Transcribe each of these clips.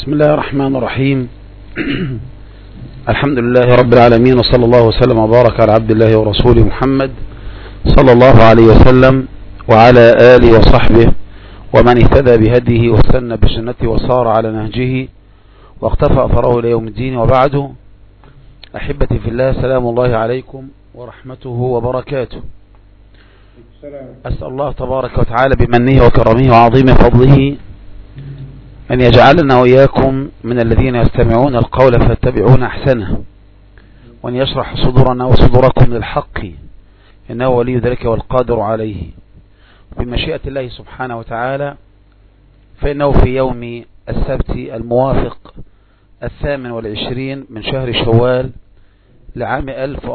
بسم الله الرحمن الرحيم. الحمد لله رب العالمين، وصلى الله وسلم وبارك على عبد الله ورسوله محمد صلى الله عليه وسلم وعلى آله وصحبه ومن اهتدى بهديه واستنى بسنته وصار على نهجه واقتفى أثره إلى يوم الدين. وبعده، أحبتي في الله، سلام الله عليكم ورحمته وبركاته. أسأل الله تبارك وتعالى بمنه وكرمه وعظيم فضله أن يجعلنا وإياكم من الذين يستمعون القول فيتبعون أحسنه، وأن يشرح صدورنا وصدوركم للحق، إنه ولي ذلك والقادر عليه بمشيئة الله سبحانه وتعالى. فإنه في يوم السبت الموافق 28 من شهر شوال لعام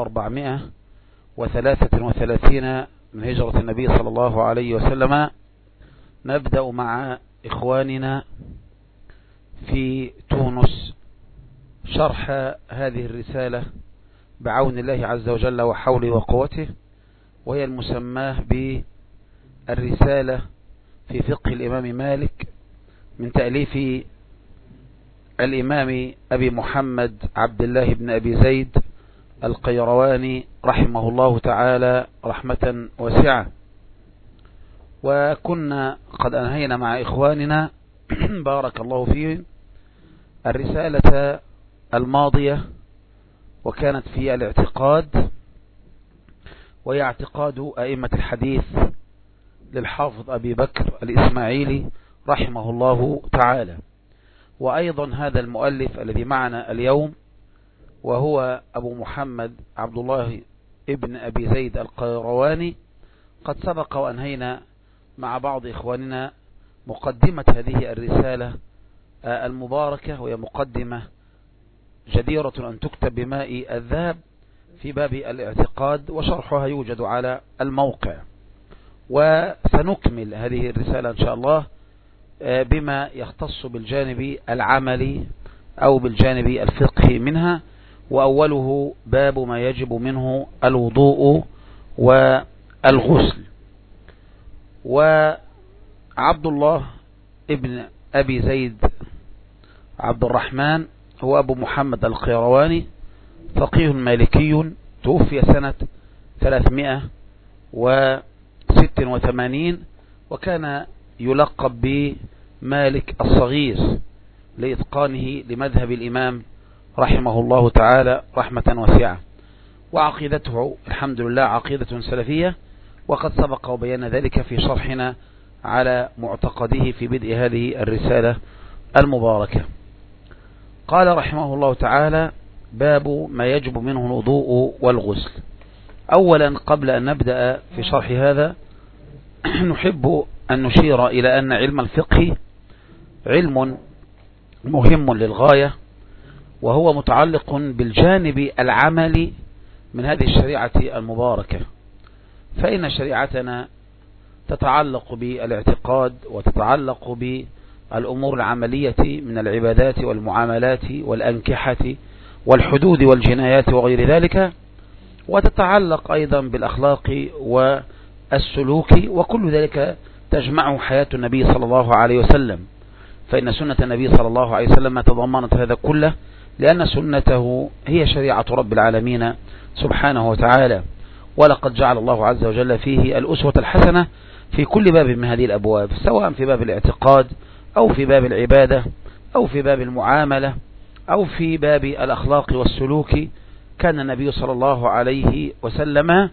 1433 من هجرة النبي صلى الله عليه وسلم، نبدأ مع إخواننا في تونس شرح هذه الرسالة بعون الله عز وجل وحوله وقوته، وهي المسماه بالرسالة في فقه الإمام مالك من تأليف الإمام أبي محمد عبد الله بن أبي زيد القيرواني رحمه الله تعالى رحمة واسعة. وكنا قد أنهينا مع إخواننا بارك الله فيهم الرسالة الماضية، وكانت في الاعتقاد، وهي اعتقاد أئمة الحديث للحافظ أبي بكر الإسماعيلي رحمه الله تعالى. وأيضا هذا المؤلف الذي معنا اليوم وهو أبو محمد عبد الله ابن أبي زيد القيرواني، قد سبق وأنهينا مع بعض إخواننا مقدمة هذه الرسالة المباركة، وهي مقدمة جديرة أن تكتب بماء الذهب في باب الاعتقاد، وشرحها يوجد على الموقع. وسنكمل هذه الرسالة إن شاء الله بما يختص بالجانب العملي أو بالجانب الفقهي منها، وأوله باب ما يجب منه الوضوء والغسل. وعبد الله ابن أبي زيد عبد الرحمن هو أبو محمد القيرواني، فقيه مالكي، توفي سنة 386، وكان يلقب بمالك الصغير لإتقانه لمذهب الإمام رحمه الله تعالى رحمة واسعة. وعقيدته الحمد لله عقيدة سلفية، وقد سبق وبينا ذلك في شرحنا على معتقده في بدء هذه الرسالة المباركة. قال رحمه الله تعالى: باب ما يجب منه الوضوء والغسل. أولا، قبل أن نبدأ في شرح هذا، نحب أن نشير إلى أن علم الفقه علم مهم للغاية، وهو متعلق بالجانب العملي من هذه الشريعة المباركة. فإن شريعتنا تتعلق بالاعتقاد، وتتعلق بالأمور العملية من العبادات والمعاملات والأنكحة والحدود والجنايات وغير ذلك، وتتعلق أيضا بالأخلاق والسلوك، وكل ذلك تجمعه حياة النبي صلى الله عليه وسلم. فإن سنة النبي صلى الله عليه وسلم تضمنت هذا كله، لأن سنته هي شريعة رب العالمين سبحانه وتعالى. ولقد جعل الله عز وجل فيه الأسوة الحسنة في كل باب من هذه الأبواب، سواء في باب الاعتقاد أو في باب العبادة أو في باب المعاملة أو في باب الأخلاق والسلوك. كان النبي صلى الله عليه وسلم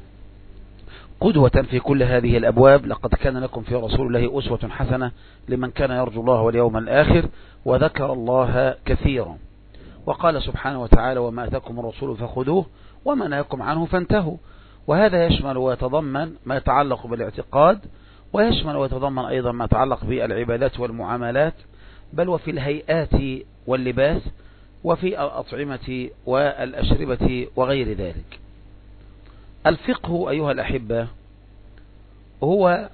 قدوة في كل هذه الأبواب. لقد كان لكم في رسول الله أسوة حسنة لمن كان يرجو الله واليوم الآخر وذكر الله كثيرا. وقال سبحانه وتعالى: وما أتاكم الرسول فخذوه وما نهاكم عنه فانتهوا. وهذا يشمل ويتضمن ما يتعلق بالاعتقاد، ويشمل ويتضمن أيضا ما يتعلق بالعبادات والمعاملات، بل وفي الهيئات واللباس، وفي الأطعمة والأشربة وغير ذلك. الفقه أيها الأحبة هو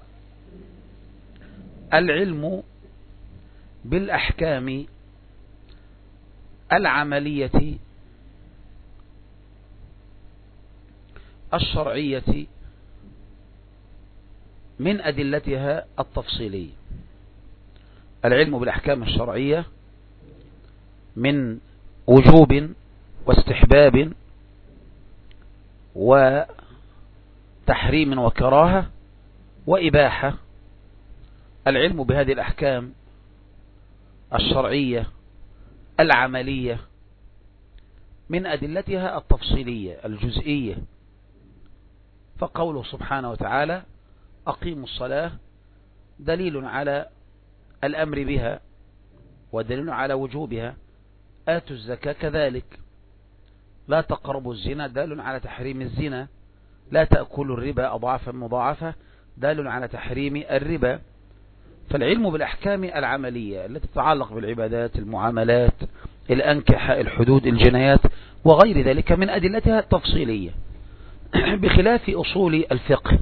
العلم بالأحكام العملية الشرعية من أدلتها التفصيلية. العلم بالأحكام الشرعية من وجوب واستحباب وتحريم وكراهة وإباحة. العلم بهذه الأحكام الشرعية العملية من أدلتها التفصيلية الجزئية، فقوله سبحانه وتعالى أقيموا الصلاة دليل على الأمر بها ودليل على وجوبها، آتوا الزكاة كذلك، لا تقربوا الزنا دال على تحريم الزنا، لا تأكلوا الربا أضعافا مضاعفة دال على تحريم الربا. فالعلم بالأحكام العملية التي تتعلق بالعبادات المعاملات الأنكحة الحدود الجنايات وغير ذلك من أدلتها التفصيلية، بخلاف أصول الفقه.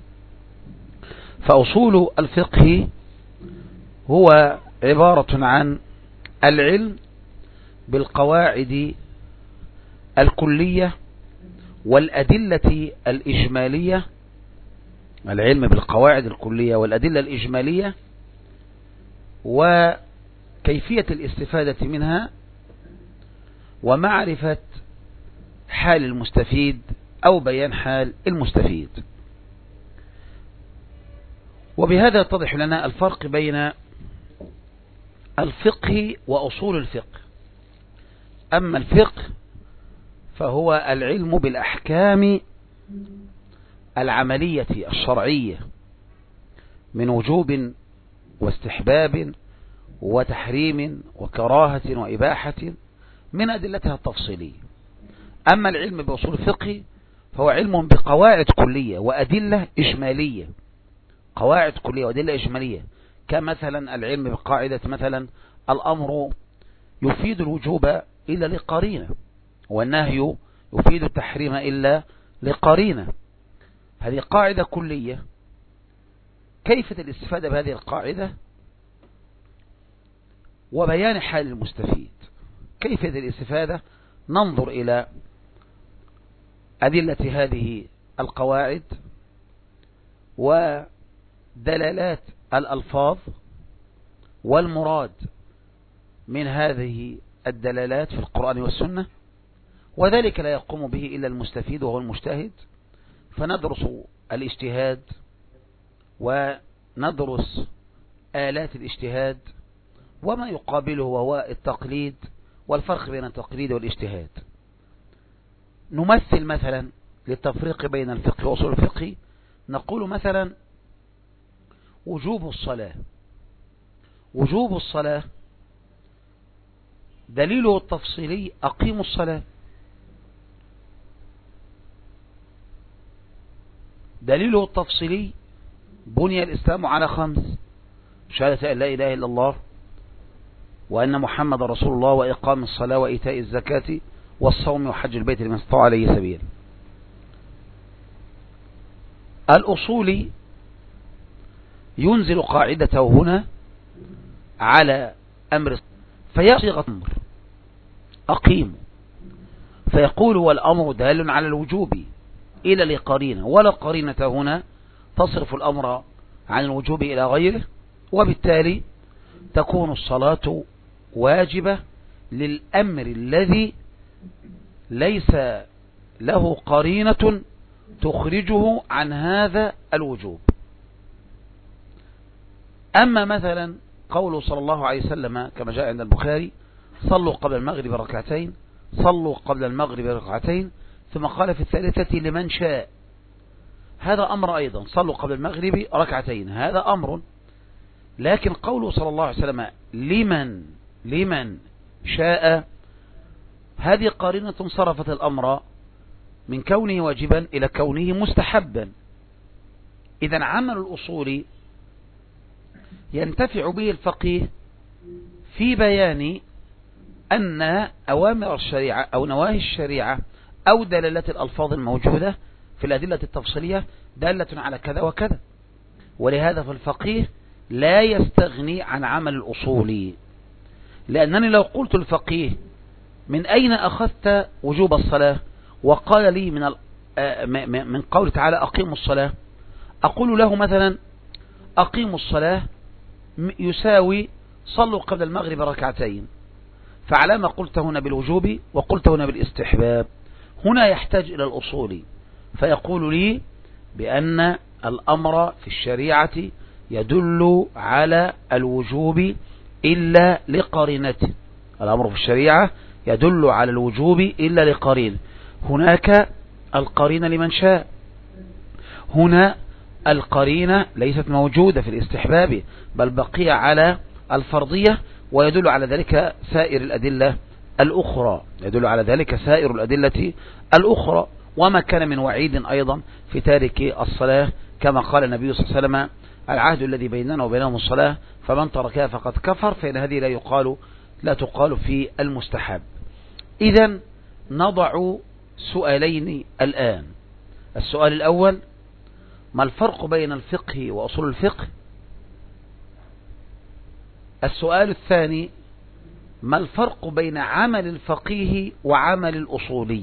فأصول الفقه هو عبارة عن العلم بالقواعد الكلية والأدلة الإجمالية، العلم بالقواعد الكلية والأدلة الإجمالية وكيفية الاستفادة منها ومعرفة حال المستفيد أو بيان حال المستفيد. وبهذا يتضح لنا الفرق بين الفقه وأصول الفقه. أما الفقه فهو العلم بالأحكام العملية الشرعية من وجوب واستحباب وتحريم وكراهة وإباحة من أدلتها التفصيلية. أما العلم بأصول الفقه فهو علم بقواعد كلية وأدلة إجمالية، قواعد كلية وأدلة إجمالية، كمثلا العلم بقاعدة مثلا الأمر يفيد الوجوب إلا لقرينة والنهي يفيد التحريم إلا لقرينة. هذه قاعدة كلية، كيف الاستفادة بهذه القاعدة وبيان حال المستفيد. كيف الاستفادة؟ ننظر إلى أدلة هذه القواعد ودلالات الألفاظ والمراد من هذه الدلالات في القرآن والسنة، وذلك لا يقوم به إلا المستفيد وهو المجتهد. فندرس الاجتهاد وندرس آلات الاجتهاد وما يقابله وهو التقليد والفرق بين التقليد والاجتهاد. نمثل مثلا للتفريق بين الفقه وأصول الفقه، نقول مثلا وجوب الصلاة. وجوب الصلاة دليله التفصيلي أقيموا الصلاة، دليله التفصيلي بني الإسلام على 5: شهادة أن لا إله إلا الله وأن محمد رسول الله وإقام الصلاة وإيتاء الزكاة والصوم وحج البيت لمن استطاع عليه سبيلا. الأصولي ينزل قاعدته هنا على أمر فيصيغ أمر أقيم، فيقول والأمر دال على الوجوب إلى لقرينة، ولا قرينة هنا تصرف الأمر عن الوجوب إلى غيره، وبالتالي تكون الصلاة واجبة للأمر الذي ليس له قرينة تخرجه عن هذا الوجوب. أما مثلا قوله صلى الله عليه وسلم كما جاء عند البخاري: صلوا قبل المغرب ركعتين، صلوا قبل المغرب ركعتين، ثم قال في الثالثة لمن شاء. هذا أمر أيضا، صلوا قبل المغرب ركعتين، هذا أمر. لكن قوله صلى الله عليه وسلم لمن شاء، هذه قرينة صرفت الأمر من كونه واجبا إلى كونه مستحبا. إذن عمل الأصول ينتفع به الفقيه في بيان أن أوامر الشريعة أو نواهي الشريعة أو دلالات الألفاظ الموجودة في الأدلة التفصيلية دالة على كذا وكذا. ولهذا فالفقيه لا يستغني عن عمل الأصول، لأنني لو قلت الفقيه من أين أخذت وجوب الصلاة وقال لي من قول تعالى أقيموا الصلاة، أقول له مثلا أقيموا الصلاة يساوي صلوا قبل المغرب ركعتين، فعلى ما قلت هنا بالوجوب وقلت هنا بالاستحباب؟ هنا يحتاج إلى الأصول فيقول لي بأن الأمر في الشريعة يدل على الوجوب إلا لقرينته. الأمر في الشريعة يدل على الوجوب إلا لقرين. هناك القرينة لمن شاء. هنا القرينة ليست موجودة في الاستحباب، بل بقي على الفرضية، ويدل على ذلك سائر الأدلة الأخرى. يدل على ذلك سائر الأدلة الأخرى. وما كان من وعيد أيضا في تارك الصلاة، كما قال النبي صلى الله عليه وسلم: العهد الذي بيننا وبينهم الصلاة، فمن تركها فقد كفر. فإن هذه لا تقال في المستحب. إذن نضع سؤالين الآن. السؤال الأول: ما الفرق بين الفقه وأصول الفقه؟ السؤال الثاني: ما الفرق بين عمل الفقيه وعمل الأصولي؟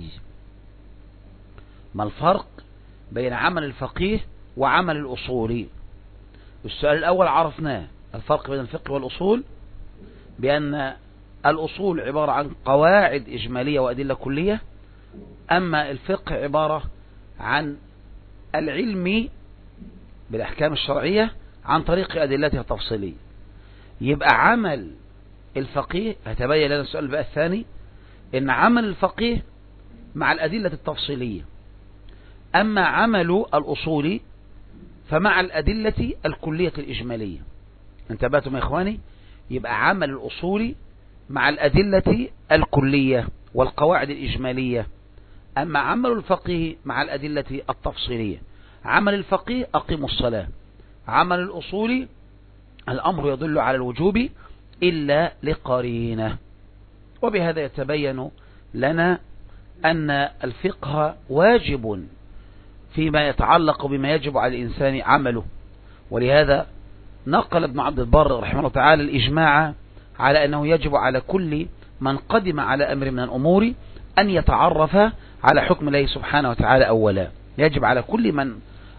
ما الفرق بين عمل الفقيه وعمل الأصولي؟ السؤال الأول عرفناه، الفرق بين الفقه والأصول، بأن الأصول عبارة عن قواعد إجمالية وأدلة كلية، أما الفقه عبارة عن العلم بالأحكام الشرعية عن طريق أدلتها التفصيلية. يبقى عمل الفقيه، هتبين لنا السؤال بقى الثاني، إن عمل الفقيه مع الأدلة التفصيلية، أما عمل الأصول فمع الأدلة الكلية الإجمالية. انتبهتم يا إخواني؟ يبقى عمل الأصول مع الأدلة الكلية والقواعد الإجمالية، أما عمل الفقيه مع الأدلة التفصيلية. عمل الفقيه: أقيموا الصلاة. عمل الأصول: الأمر يدل على الوجوب إلا لقرينة. وبهذا يتبين لنا أن الفقه واجب فيما يتعلق بما يجب على الإنسان عمله. ولهذا نقل ابن عبد البر رحمه الله تعالى الإجماع على أنه يجب على كل من قدم على أمر من الأمور أن يتعرف على حكم الله سبحانه وتعالى أولا. يجب على كل من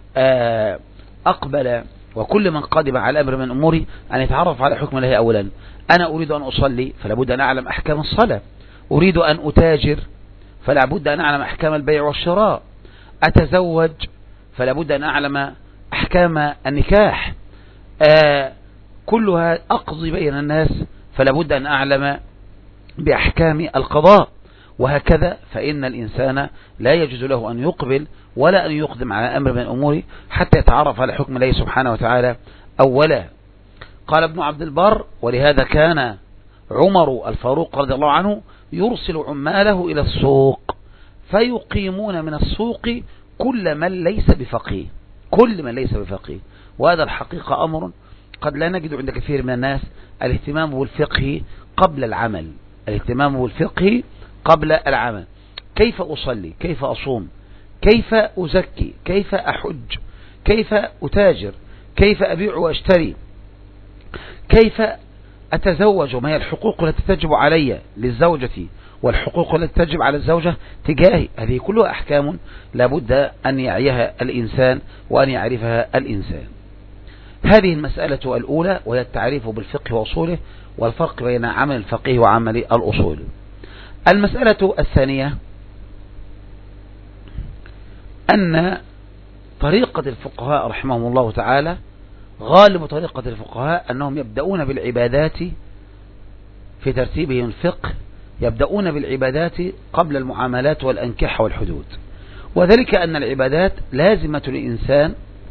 أقبل وكل من قدم على أمر من الأمور أن يتعرف على حكم الله أولا. أنا أريد أن أصلي، فلا بد أن أعلم أحكام الصلاة. أريد أن أتاجر، فلا بد أن أعلم أحكام البيع والشراء. أتزوج، فلا بد أن أعلم أحكام النكاح. كلها أقضي بين الناس، فلا بد أن أعلم بأحكام القضاء. وهكذا فإن الإنسان لا يجوز له أن يقبل ولا أن يقدم على أمر من الأمور حتى يتعرف على حكم الله سبحانه وتعالى أولا. قال ابن عبد البر: ولهذا كان عمر الفاروق رضي الله عنه يرسل عماله إلى السوق فيقيمون من السوق كل من ليس بفقيه. كل من ليس بفقيه. وهذا الحقيقة أمر قد لا نجد عند كثير من الناس، الاهتمام بالفقه قبل العمل. الاهتمام بالفقه قبل العمل. كيف أصلي؟ كيف أصوم؟ كيف أزكي؟ كيف أحج؟ كيف أتاجر؟ كيف أبيع وأشتري؟ كيف أتزوج؟ وما هي الحقوق التي تجب علي للزوجة والحقوق التي تجب على الزوجة تجاهي؟ هذه كلها أحكام لابد أن يعيها الإنسان وأن يعرفها الإنسان. هذه المسألة الأولى، وهي التعريف بالفقه وأصوله والفرق بين عمل الفقيه وعمل الأصول. المسألة الثانية أن طريقة الفقهاء رحمهم الله تعالى، غالب طريقة الفقهاء أنهم يبدأون بالعبادات في ترتيبهم الفقه، يبدأون بالعبادات قبل المعاملات والأنكحة والحدود. وذلك أن العبادات لازمة للإنسان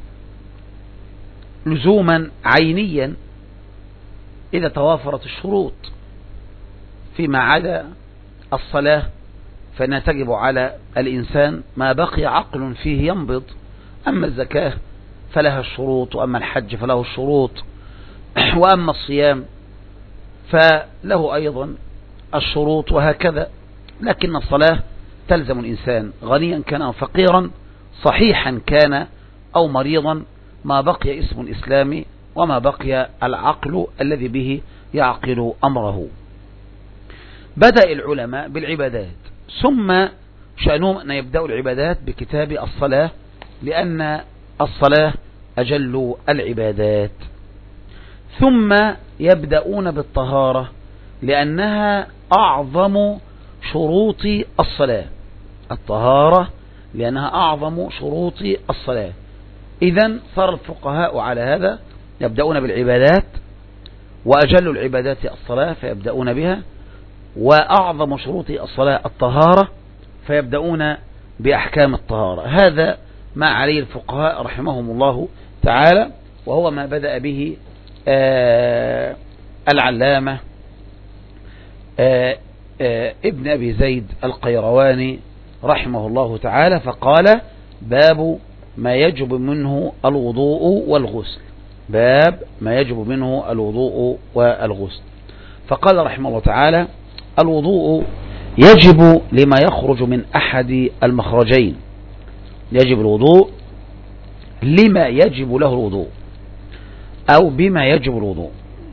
لزوما عينيا إذا توافرت الشروط. فيما عدا الصلاة فإنها تجب على الإنسان ما بقي عقل فيه ينبض. أما الزكاة فلها الشروط، وأما الحج فله الشروط، وأما الصيام فله أيضا الشروط، وهكذا. لكن الصلاة تلزم الإنسان غنيا كان أو فقيرا، صحيحا كان أو مريضا، ما بقي اسم الإسلام وما بقي العقل الذي به يعقل أمره. بدأ العلماء بالعبادات، ثم شأنهم أن يبدأوا العبادات بكتاب الصلاة، لأن الصلاة أجل العبادات. ثم يبدأون بالطهارة، لأنها أعظم شروط الصلاة. الطهارة لأنها أعظم شروط الصلاة. إذن صار الفقهاء على هذا، يبدأون بالعبادات، وأجل العبادات الصلاة فيبدأون بها، وأعظم شروط الصلاة الطهارة فيبدأون بأحكام الطهارة. هذا ما عليه الفقهاء رحمهم الله تعالى، وهو ما بدأ به العلامة ابن أبي زيد القيرواني رحمه الله تعالى، فقال: باب ما يجب منه الوضوء والغسل. باب ما يجب منه الوضوء والغسل. فقال رحمه الله تعالى: الوضوء يجب لما يخرج من أحد المخرجين. يجب الوضوء لما يجب له الوضوء، أو بما يجب الوضوء.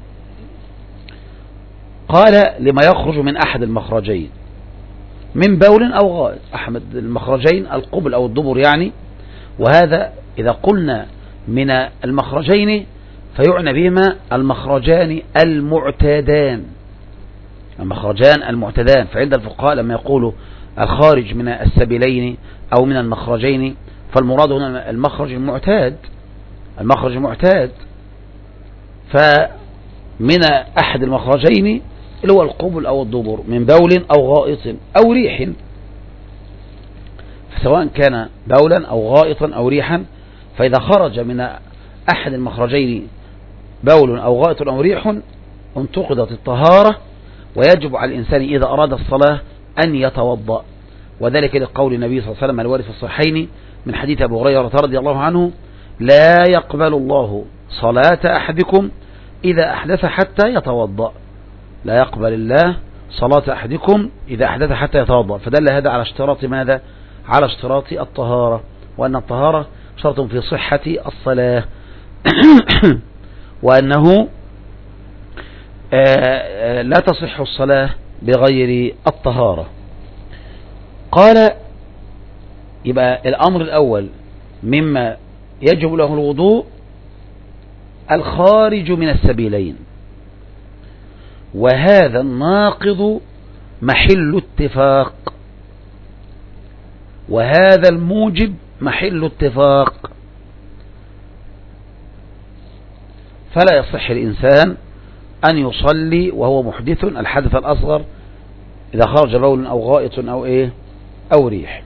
قال: لما يخرج من أحد المخرجين، من بول أو غائط. أحد المخرجين القبل أو الدبر يعني. وهذا إذا قلنا من المخرجين فيعنى بهما المخرجان المعتادان. المخرجان المعتادان. فعند الفقهاء لما يقولوا الخارج من السبيلين أو من المخرجين، فالمراد هنا المخرج المعتاد. المخرج المعتاد. فمن أحد المخرجين اللي هو القبل أو الدبر، من بول أو غائط أو ريح. فسواء كان بولا أو غائطا أو ريحا، فإذا خرج من أحد المخرجين بول أو غائط أو ريح انتقضت الطهارة، ويجب على الإنسان إذا أراد الصلاة أن يتوضأ. وذلك لقول النبي صلى الله عليه وسلم الوارد في الصحيحين من حديث أبي هريرة رضي الله عنه: لا يقبل الله صلاة أحدكم إذا أحدث حتى يتوضأ. لا يقبل الله صلاة أحدكم إذا أحدث حتى يتوضأ. فدل هذا على اشتراط ماذا؟ على اشتراط الطهارة، وأن الطهارة شرط في صحة الصلاة وأنه لا تصح الصلاة بغير الطهارة. قال: يبقى الأمر الأول مما يجب له الوضوء الخارج من السبيلين، وهذا الناقض محل اتفاق، وهذا الموجب محل اتفاق. فلا يصح الإنسان أن يصلي وهو محدث الحدث الأصغر إذا خرج بول أو غائط أو أو ريح،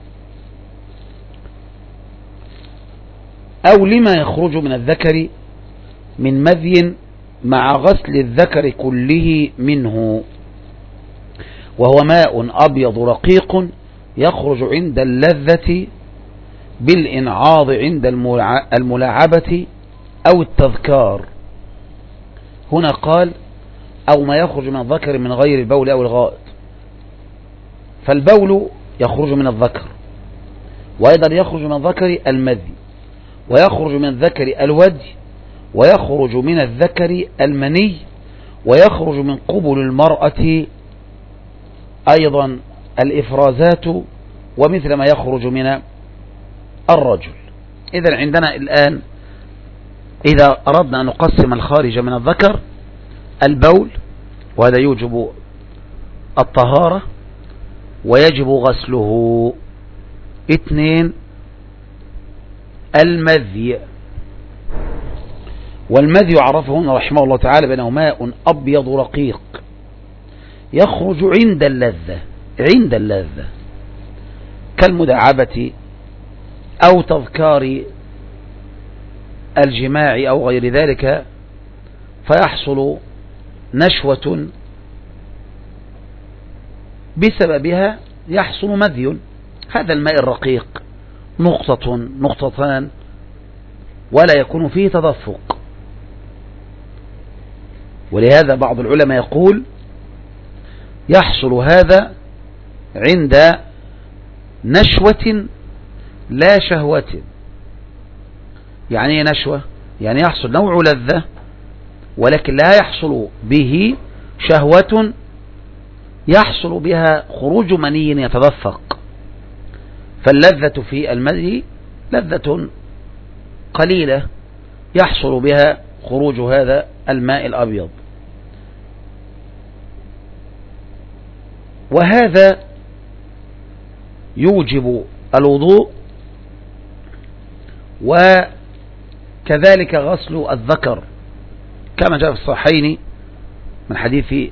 أو لما يخرج من الذكر من مذي مع غسل الذكر كله منه، وهو ماء أبيض رقيق يخرج عند اللذة بالإنعاض عند الملاعبة أو التذكار. هنا قال: أو ما يخرج من الذكر من غير البول أو الغائط. فالبول يخرج من الذكر، وأيضا يخرج من الذكر المذي، ويخرج من الذكر الودي، ويخرج من الذكر المني، ويخرج من قبل المرأة أيضا الإفرازات، ومثل ما يخرج من الرجل. إذن عندنا الآن إذا أردنا أن نقسم الخارج من الذكر: البول، وهذا يوجب الطهارة ويجب غسله. 2 المذي، والمذي عرفه رحمه الله تعالى بأنه ماء أبيض رقيق يخرج عند اللذة، عند اللذة كالمداعبة أو تذكار الجماع أو غير ذلك، فيحصل نشوة بسببها يحصل مذي. هذا الماء الرقيق نقطة نقطتان ولا يكون فيه تدفق. ولهذا بعض العلماء يقول يحصل هذا عند نشوة لا شهوة. يعني ايه نشوة؟ يعني يحصل نوع لذة ولكن لا يحصل به شهوة يحصل بها خروج مني يتدفق. فاللذة في المذي لذة قليلة يحصل بها خروج هذا الماء الأبيض. وهذا يوجب الوضوء، وكذلك غسل الذكر كما جاء في الصحيحين من حديث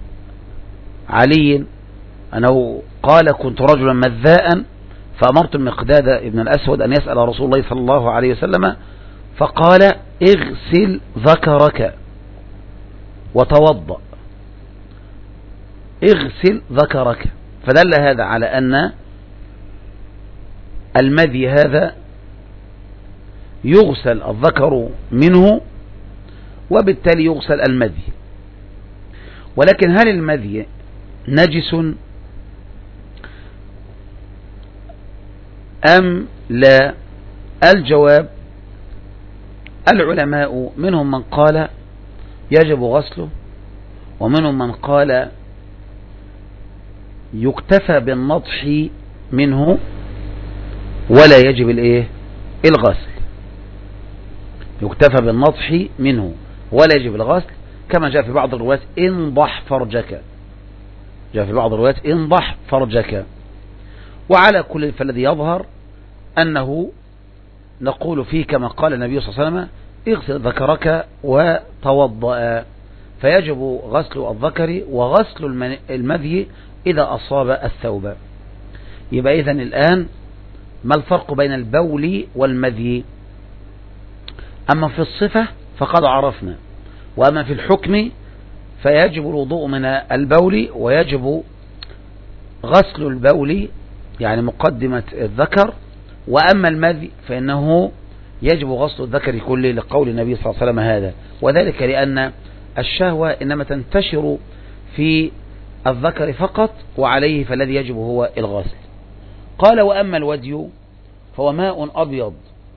علي أنه قال: كنت رجلا مذاء فأمرت المقداد ابن الأسود أن يسأل رسول الله صلى الله عليه وسلم فقال: اغسل ذكرك وتوضأ. اغسل ذكرك، فدل هذا على أن المذي هذا يغسل الذكر منه، وبالتالي يغسل المذي. ولكن هل المذي نجس أم لا؟ الجواب: العلماء منهم من قال يجب غسله، ومنهم من قال يكتفى بالنضح منه ولا يجب الغسل. يكتفى بالنضح منه ولا يجب الغسل، كما جاء في بعض الروايات: انضح فرجك. جاء في بعض الروايات: انضح فرجك. وعلى كل فالذي يظهر أنه نقول فيه كما قال النبي صلى الله عليه وسلم: اغسل ذكرك وتوضأ. فيجب غسل الذكر وغسل المذي إذا أصاب الثوب. يبقى إذن الآن ما الفرق بين البول والمذي؟ أما في الصفة فقد عرفنا، وأما في الحكم فيجب الوضوء من البول، ويجب غسل البول يعني مقدمة الذكر. وأما المذي فإنه يجب غسل الذكر كله، لقول النبي صلى الله عليه وسلم هذا، وذلك لأن الشهوة إنما تنتشر في الذكر فقط، وعليه فالذي يجب هو الغسل. قال: وأما الودي فهو ماء أبيض،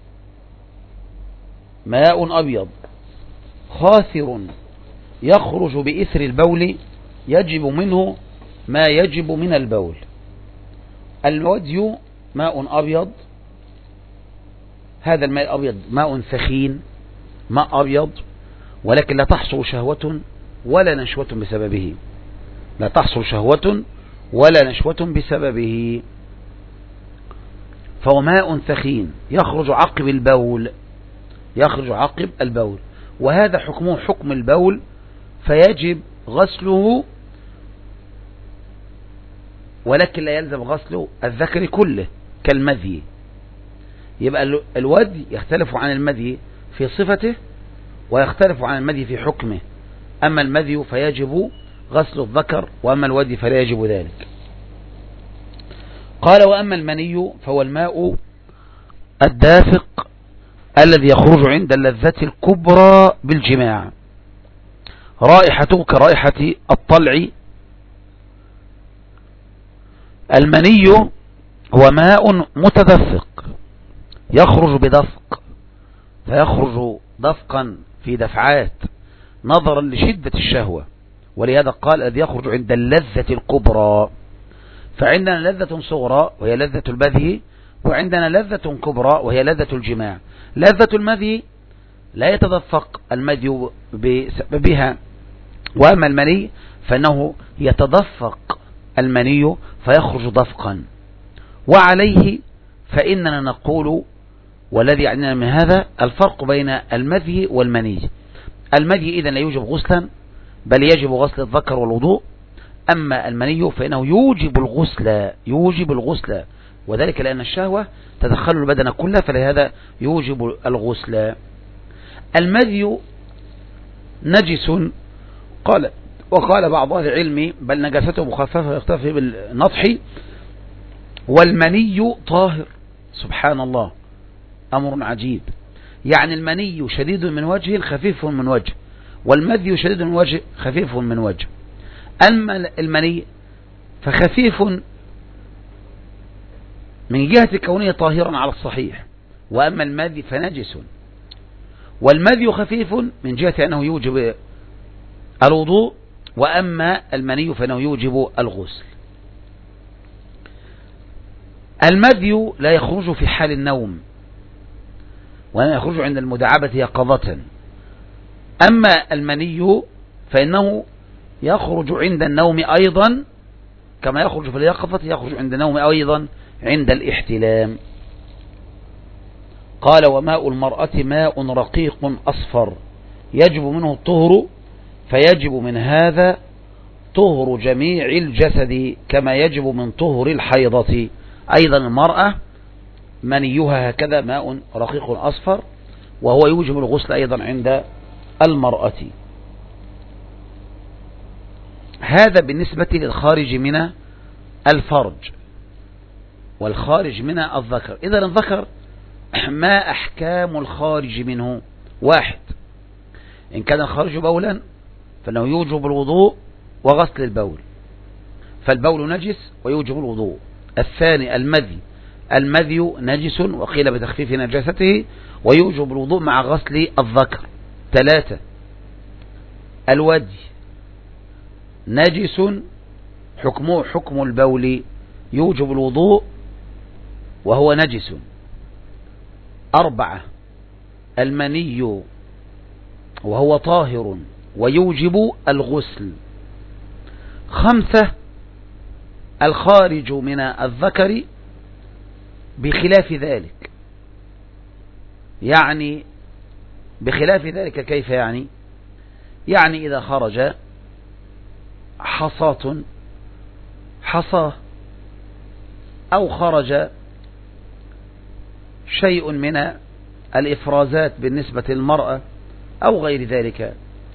ماء أبيض خاثر يخرج بإثر البول، يجب منه ما يجب من البول. الودي ماء أبيض، هذا الماء الأبيض ماء ثخين، ماء أبيض، ولكن لا تحصل شهوة ولا نشوة بسببه. لا تحصل شهوة ولا نشوة بسببه، فهو ماء ثخين يخرج عقب البول، يخرج عقب البول، وهذا حكمه حكم البول، فيجب غسله، ولكن لا يلزم غسل الذكر كله كالمذي. يبقى الودي يختلف عن المذي في صفته، ويختلف عن المذي في حكمه. أما المذي فيجب غسل الذكر، وأما الودي فلا يجب ذلك. قال: وأما المني فهو الماء الدافق الذي يخرج عند اللذة الكبرى بالجماع، رائحته كرائحة الطلع. المني هو ماء متدفق يخرج بدفق، فيخرج دفقا في دفعات نظرا لشدة الشهوة، ولهذا قال: الذي يخرج عند اللذة الكبرى. فعندنا لذة صغرى وهي لذة المذي، وعندنا لذة كبرى وهي لذة الجماع. لذة المذي لا يتدفق المذي بها، وأما المني فإنه يتدفق المني فيخرج دفقا. وعليه فإننا نقول، والذي يعنينا من هذا الفرق بين المذي والمني. المذي إذن لا يوجب غسلا، بل يجب غسل الذكر والوضوء. أما المني فإنه يوجب الغسل، وذلك لأن الشهوة تدخل البدن كله، فلهذا يوجب الغسل. المذي نجس، وقال بعض أهل العلم بل نجاسته مخففة يختفي بالنضح. والمني طاهر، سبحان الله، أمر عجيب. يعني المني شديد من وجه خفيف من وجه، والمذي شديد من وجه خفيف من وجه. أما المني فخفيف من جهة كونه طاهرا على الصحيح، وأما المذي فنجس. والمذي خفيف من جهة أنه يوجب الوضوء، وأما المني فإنه يوجب الغسل. المذي لا يخرج في حال النوم، ولا يخرج عند المداعبة يقظة. أما المني فإنه يخرج عند النوم أيضا، كما يخرج في اليقظة يخرج عند النوم أيضا عند الاحتلام. قال وماء المرأة ماء رقيق أصفر يجب منه الطهر، فيجب من هذا طهر جميع الجسد كما يجب من طهر الحيضة. أيضا المرأة منيها هكذا ماء رقيق أصفر، وهو يوجب الغسل أيضا عند المرأة. هذا بالنسبة للخارج من الفرج والخارج من الذكر. إذا الذكر ما أحكام الخارج منه؟ واحد، إن كان الخارج بولا فإنه يوجب الوضوء وغسل البول، فالبول نجس ويوجب الوضوء. الثاني المذي نجس وقيل بتخفيف نجاسته ويوجب الوضوء مع غسل الذكر. 3 الودي نجس حكمه حكم البول يوجب الوضوء وهو نجس. 4 المني وهو طاهر ويوجب الغسل. 5 الخارج من الذكر بخلاف ذلك. يعني بخلاف ذلك كيف يعني؟ يعني إذا خرج حصاة أو خرج شيء من الإفرازات بالنسبة للمرأة أو غير ذلك،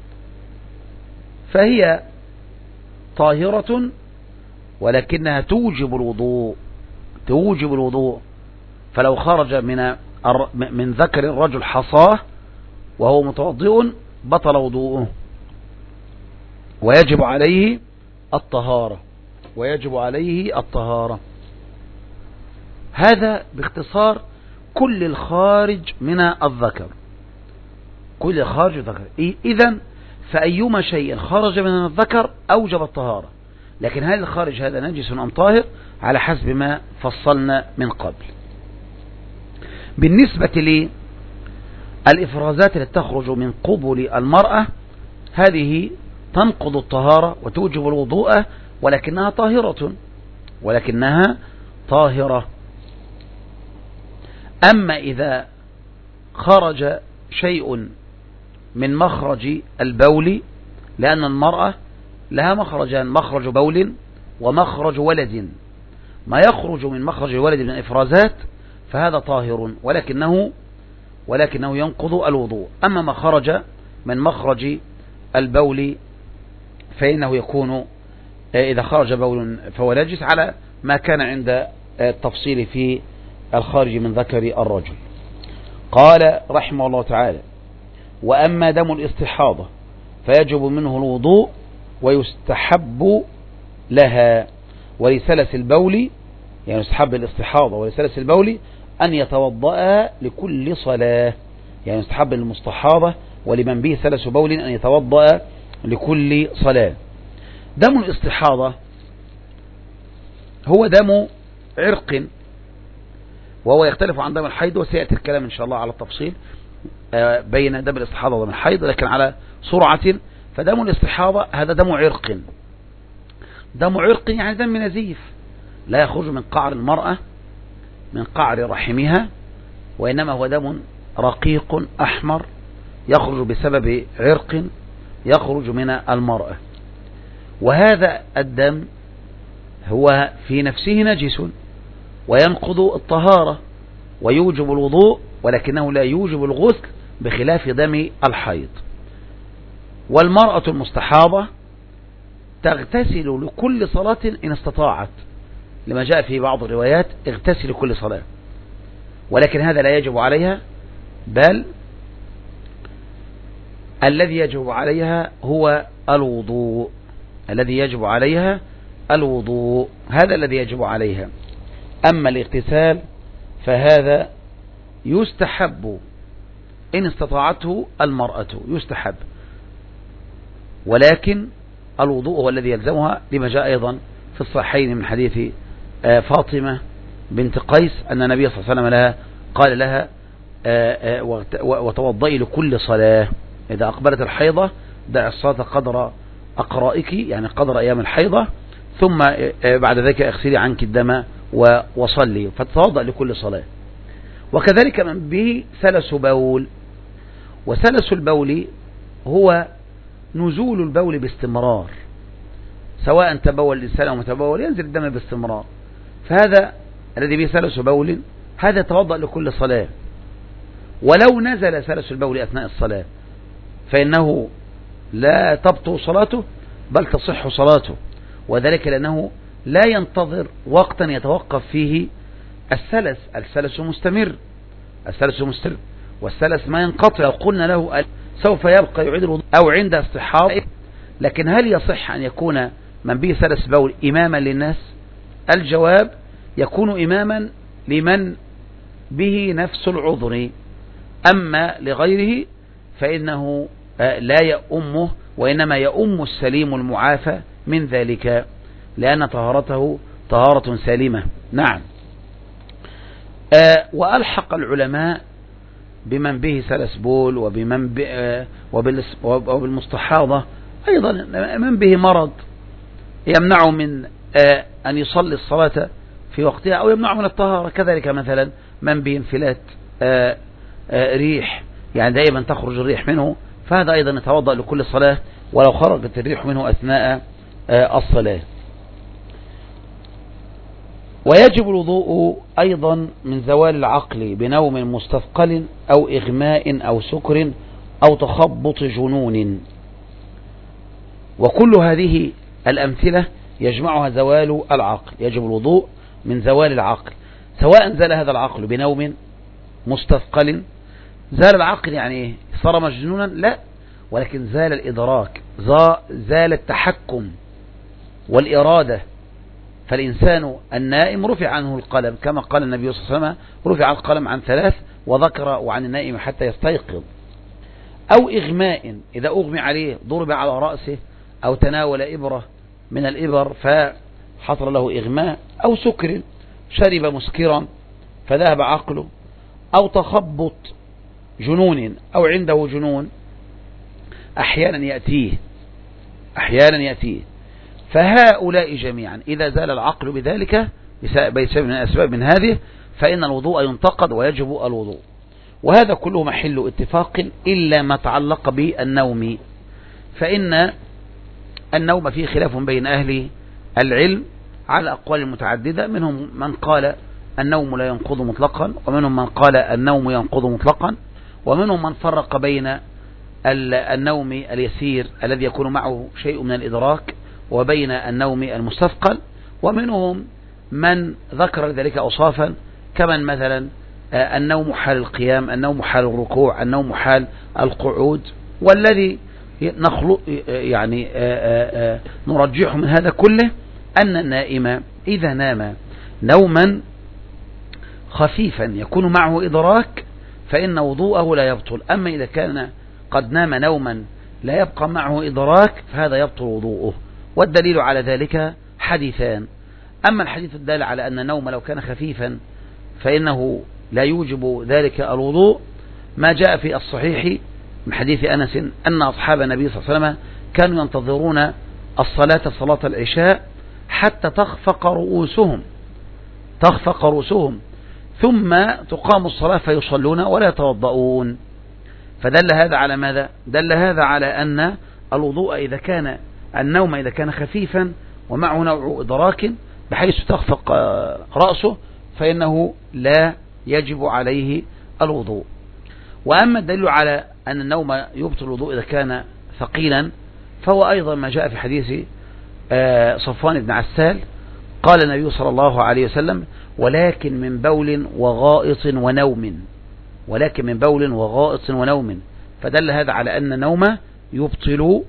فهي طاهرة ولكنها توجب الوضوء. فلو خرج من ذكر الرجل حصاه وهو متوضئ بطل وضوءه ويجب عليه الطهارة. هذا باختصار كل الخارج من الذكر، كل الخارج من الذكر. إذن فأيما شيء خرج من الذكر أوجب الطهارة، لكن هل الخارج هذا نجس أم طاهر على حسب ما فصلنا من قبل. بالنسبة للإفرازات التي تخرج من قبل المرأة هذه تنقض الطهارة وتوجب الوضوء ولكنها طاهرة. أما إذا خرج شيء من مخرج البول، لأن المرأة لها مخرجان، مخرج بول ومخرج ولد، ما يخرج من مخرج الولد من إفرازات فهذا طاهر ولكنه ينقض الوضوء. أما ما خرج من مخرج البول فإنه يكون إذا خرج بول فهو نجس على ما كان عند التفصيل في الخارج من ذكر الرجل. قال رحمه الله تعالى وأما دم الاستحاضة فيجب منه الوضوء ويستحب لها ولسلس البول، يعني يستحب الاستحاضة ولسلس البول أن يتوضأ لكل صلاة، يعني يستحب للمستحاضة ولمن به سلس بول أن يتوضأ لكل صلاة. دم الاستحاضة هو دم عرق، وهو يختلف عن دم الحيض، وسيأتي الكلام إن شاء الله على التفصيل بين دم الاستحاضة ودم الحيض، لكن على سرعة. فدم الاستحاضة هذا دم عرق. دم عرق يعني دم نزيف لا يخرج من قعر المرأة من قعر رحمها، وإنما هو دم رقيق أحمر يخرج بسبب عرق يخرج من المرأة. وهذا الدم هو في نفسه نجس وينقض الطهارة ويوجب الوضوء، ولكنه لا يوجب الغسل بخلاف دم الحيض. والمرأة المستحاضة تغتسل لكل صلاة إن استطاعت، لما جاء في بعض الروايات اغتسل لكل صلاة، ولكن هذا لا يجب عليها، بل الذي يجب عليها هو الوضوء. هذا الذي يجب عليها. أما الاغتسال فهذا يستحب إن استطاعته المرأة، يستحب، ولكن الوضوء هو الذي يلزمها، لما جاء أيضا في الصحيحين من حديث فاطمة بنت قيس أن النبي صلى الله عليه وسلم لها قال لها وتوضئي لكل صلاة، إذا أقبلت الحيضة دع الصلاة قدر أقرائك، يعني قدر أيام الحيضة، ثم بعد ذلك اغسلي عنك الدم وصلي، فتتوضأ لكل صلاة. وكذلك من به سلس بول، وسلس البول هو نزول البول باستمرار، سواء تبول الإنسان أو متبول ينزل الدم باستمرار، فهذا الذي به سلس بول هذا يتوضأ لكل صلاة. ولو نزل سلس البول أثناء الصلاة فإنه لا تبطل صلاته بل تصح صلاته، وذلك لأنه لا ينتظر وقتا يتوقف فيه السلس. السلس مستمر، والسلس ما ينقطع. قلنا له سوف يبقى يعيد الوضوء أو عند استحاض، لكن هل يصح أن يكون من به سلس بول إماما للناس؟ الجواب يكون إماما لمن به نفس العذر، أما لغيره فإنه لا يؤمه، وإنما يؤم السليم المعافى من ذلك، لأن طهارته طهارة سالمة. نعم. وألحق العلماء بمن به سلس بول وبالمستحاضة أيضا من به مرض يمنعه من أن يصلي الصلاة في وقتها أو يمنعه من الطهارة، كذلك مثلا من به انفلات ريح، يعني دائما تخرج الريح منه، فهذا أيضا يتوضأ لكل صلاة ولو خرجت الريح منه أثناء الصلاة. ويجب الوضوء أيضا من زوال العقل بنوم مستثقل أو إغماء أو سكر أو تخبط جنون، وكل هذه الأمثلة يجمعها زوال العقل. يجب الوضوء من زوال العقل، سواء زال هذا العقل بنوم مستثقل. زال العقل يعني صار مجنونا؟ لا، ولكن زال الإدراك، زال التحكم والإرادة. فالإنسان النائم رفع عنه القلم، كما قال النبي صلى الله عليه وسلم رفع القلم عن 3، وذكر وعن النائم حتى يستيقظ. أو إغماء، إذا أغمي عليه ضرب على رأسه أو تناول إبرة من الإبر فحصل له إغماء. أو سكر، شرب مسكرا فذهب عقله. أو تخبط جنون، أو عنده جنون أحيانا يأتيه. فهؤلاء جميعا إذا زال العقل بذلك بسبب من الأسباب من هذه فإن الوضوء ينتقض ويجب الوضوء. وهذا كله محل اتفاق إلا ما تعلق بالنوم، فإن النوم فيه خلاف بين أهل العلم على أقوال متعددة، منهم من قال النوم لا ينقض مطلقا، ومنهم من قال النوم ينقض مطلقا، ومنهم من فرق بين النوم اليسير الذي يكون معه شيء من الإدراك وبين النوم المستثقل، ومنهم من ذكر لذلك أوصافا كمن مثلا النوم حال القيام، النوم حال الركوع، النوم حال القعود. والذي يعني نرجح من هذا كله أن النائم إذا نام نوما خفيفا يكون معه إدراك فإن وضوءه لا يبطل. أما إذا كان قد نام نوما لا يبقى معه إدراك فهذا يبطل وضوءه. والدليل على ذلك حديثان: أما الحديث الدال على أن النوم لو كان خفيفا فإنه لا يوجب ذلك الوضوء، ما جاء في الصحيح من حديث أنس أن أصحاب النبي صلى الله عليه وسلم كانوا ينتظرون صلاة العشاء حتى تخفق رؤوسهم ثم تقام الصلاة فيصلون ولا يتوضؤون. فدل هذا على ماذا؟ دل هذا على أن الوضوء النوم إذا كان خفيفا ومعه نوع إدراك بحيث تخفق رأسه فإنه لا يجب عليه الوضوء. وأما الدليل على أن النوم يبطل الوضوء إذا كان ثقيلا فهو أيضا ما جاء في حديث صفوان بن عسال قال النبي صلى الله عليه وسلم: ولكن من بول وغائط ونوم. فدل هذا على أن النوم يبطل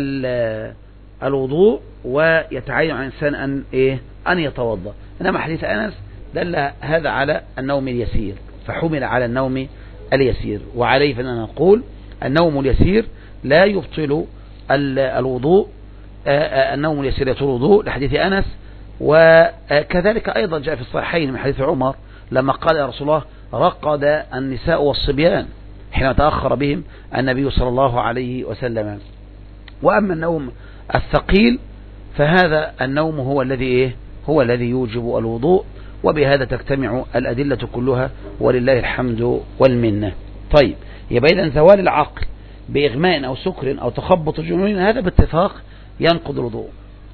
الوضوء ويتعين على الإنسان أن يتوضأ. إنما حديث أنس دل هذا على النوم اليسير فحمل على النوم اليسير، وعليه فإننا نقول النوم اليسير لا يبطل الوضوء. النوم اليسير يبطل الوضوء لحديث أنس. وكذلك أيضا جاء في الصحيحين من حديث عمر لما قال يا رسول الله: رقد النساء والصبيان حين تأخر بهم النبي صلى الله عليه وسلم. وأما النوم الثقيل فهذا النوم هو الذي إيه؟ هو الذي يوجب الوضوء. وبهذا تجتمع الأدلة كلها ولله الحمد والمنة. طيب، يبقى إذن زوال العقل بإغماء أو سكر أو تخبط الجنون هذا باتفاق ينقض الوضوء.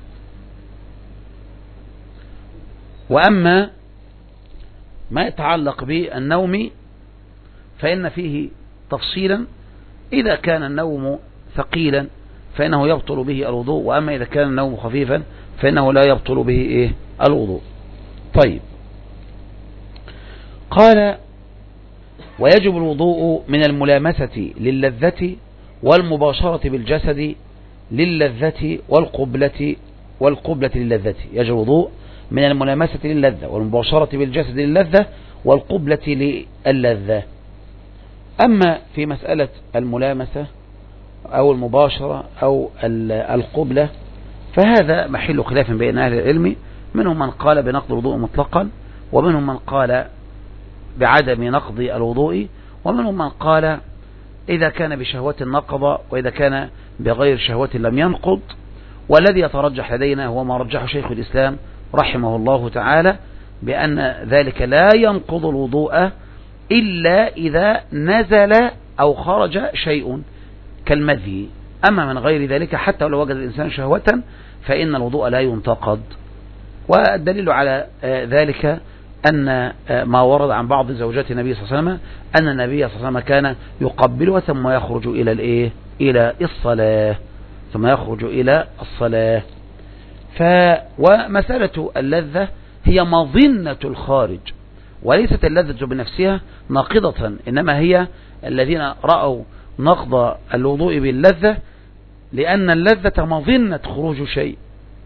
وأما ما يتعلق بالنوم فإن فيه تفصيلا. إذا كان النوم ثقيلا فإنه يبطل به الوضوء، وأما إذا كان النوم خفيفا فإنه لا يبطل به إيه؟ الوضوء. طيب، قال ويجب الوضوء من الملامسة للذة والمباشرة بالجسد للذة والقبلة للذة. يجب الوضوء من الملامسة للذة والمباشرة بالجسد للذة والقبلة للذة. أما في مسألة الملامسة أو المباشرة أو القبلة فهذا محل خلاف بين أهل العلم، منهم من قال بنقض الوضوء مطلقا، ومنهم من قال بعدم نقض الوضوء، ومنهم من قال إذا كان بشهوة نقض وإذا كان بغير شهوة لم ينقض. والذي يترجح لدينا هو ما رجحه شيخ الإسلام رحمه الله تعالى، بأن ذلك لا ينقض الوضوء إلا إذا نزل أو خرج شيء كالمذي. أما من غير ذلك حتى لو وجد الإنسان شهوة فإن الوضوء لا ينتقض. والدليل على ذلك أن ما ورد عن بعض زوجات النبي صلى الله عليه وسلم أن النبي صلى الله عليه وسلم كان يقبلها ثم يخرج إلى الصلاة ومسألة اللذة هي مظنة الخارج، وليست اللذة بنفسها ناقضة، إنما هي الذين رأوا نقض الوضوء باللذة لأن اللذة مظنة خروج شيء،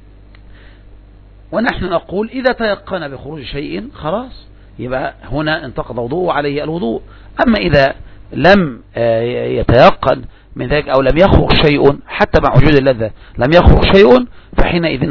ونحن نقول إذا تيقن بخروج شيء خلاص يبقى هنا انتقض وضوءه عليه الوضوء. أما إذا لم يتيقن من ذلك أو لم يخرج شيء حتى مع وجود اللذة لم يخرج شيء فحينئذ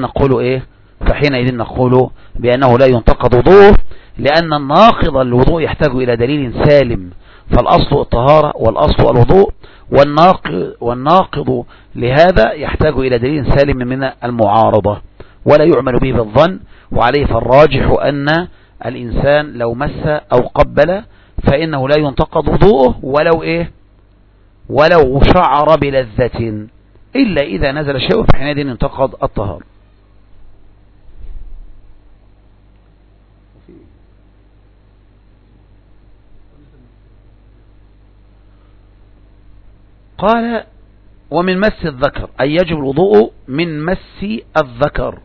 نقول بأنه لا ينتقض وضوءه، لأن الناقض الوضوء يحتاج إلى دليل سالم، فالأصل الطهارة والأصل الوضوء، والناقض لهذا يحتاج إلى دليل سالم من المعارضة ولا يعمل به بالظن. وعليه فالراجح أن الإنسان لو مس أو قبل فإنه لا ينتقض وضوءه ولو شعر بلذة، إلا إذا نزل شيء فحينئذ ينتقض الطهارة. قال ومن مس الذكر أي يجب الوضوء من مس الذكر.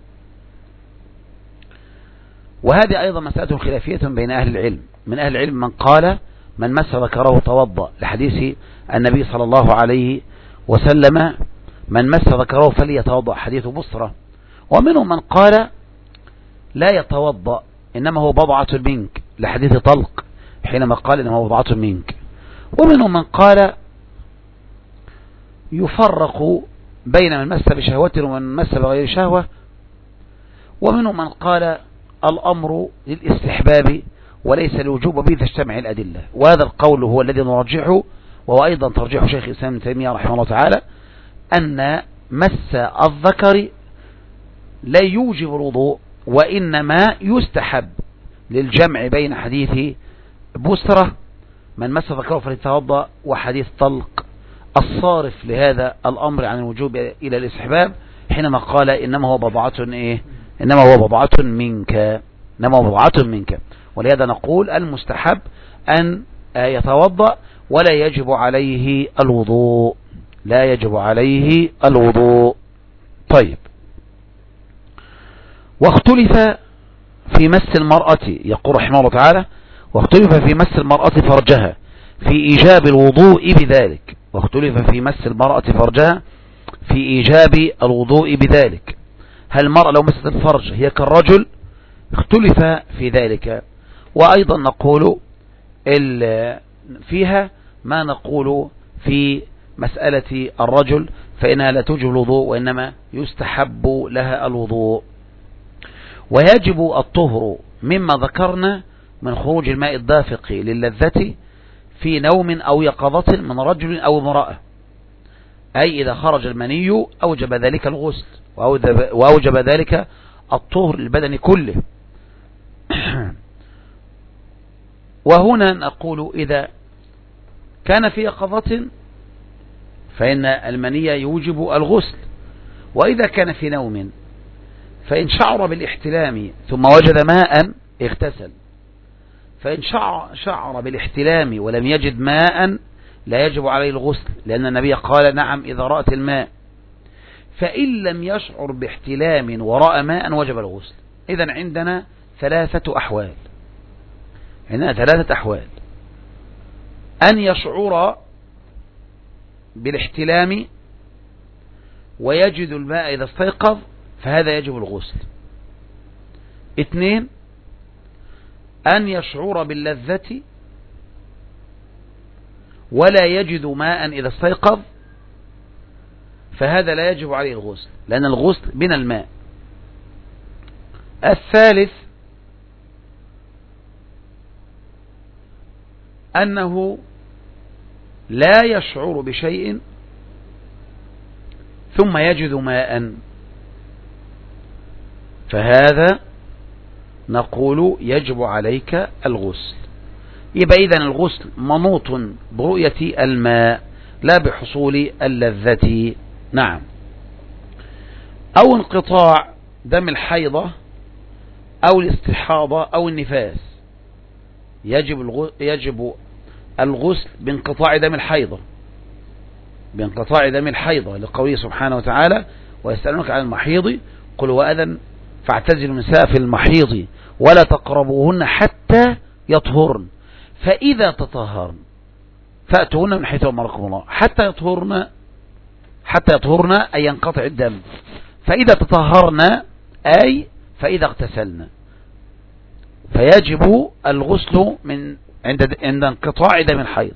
وهذه أيضا مسألة خلافية بين أهل العلم. من أهل العلم من قال من مس ذكره توضأ لحديث النبي صلى الله عليه وسلم من مس ذكره فليتوضأ حديث بصرة. ومنهم من قال لا يتوضأ إنما هو بضعة منك لحديث طلق حينما قال إنما هو بضعة منك. ومنهم من قال يفرق بين من مس بشهوة ومن مس بغير شهوة. ومنهم من قال الأمر للاستحباب وليس الوجوب به تجتمع الأدلة. وهذا القول هو الذي نرجحه، وهو أيضا ترجيح شيخ الإسلام ابن تيمية رحمه الله تعالى، أن مس الذكر لا يوجب الوضوء وإنما يستحب للجمع بين حديث بسرة من مس ذكره فليتوضأ وحديث طلق الصارف لهذا الأمر عن الوجوب إلى الاستحباب حينما قال إنما هو بضعة منك. ولهذا نقول المستحب أن يتوضأ ولا يجب عليه الوضوء. طيب، واختلف في مس المرأة، يقول رحمه الله تعالى واختلف في مس المرأة فرجها في إيجاب الوضوء بذلك. هل المرأة لو مست الفرج هي كالرجل؟ اختلف في ذلك. وأيضا نقول فيها ما نقول في مسألة الرجل فإنها لا توجب الوضوء وإنما يستحب لها الوضوء. ويجب الطهر مما ذكرنا من خروج الماء الدافق للذة في نوم أو يقظة من رجل أو امرأة. أي إذا خرج المني أوجب ذلك الغسل وأوجب ذلك الطهر للبدن كله. وهنا نقول إذا كان في يقظة فإن المني يوجب الغسل، وإذا كان في نوم فإن شعر بالاحتلام ثم وجد ماء اغتسل، فإن شعر بالاحتلام ولم يجد ماء لا يجب عليه الغسل، لأن النبي قال نعم إذا رأت الماء. فإن لم يشعر باحتلام ورأى ماء وجب الغسل. إذن عندنا ثلاثة أحوال، أن يشعر بالاحتلام ويجد الماء إذا استيقظ فهذا يجب الغسل. 2 أن يشعر باللذة ولا يجد ماء إذا استيقظ فهذا لا يجب عليه الغسل، لأن الغسل من الماء. 3 أنه لا يشعر بشيء ثم يجد ماء، فهذا نقول يجب عليك الغسل. يبقى إذن الغسل منوط برؤية الماء لا بحصول اللذة. نعم. أو انقطاع دم الحيضة أو الاستحاضة أو النفاس، يجب الغسل بانقطاع دم الحيضة، لقوله سبحانه وتعالى ويسألونك عن المحيض قل وأذن فاعتزلوا النساء في المحيض ولا تقربوهن حتى يطهرن فإذا تطهرن فأتوهن من حيث أمركم الله. حتى يطهرن أي ينقطع الدم، فإذا تطهرن أي فإذا اغتسلن، فيجب الغسل من عند انقطاع دم الحيض.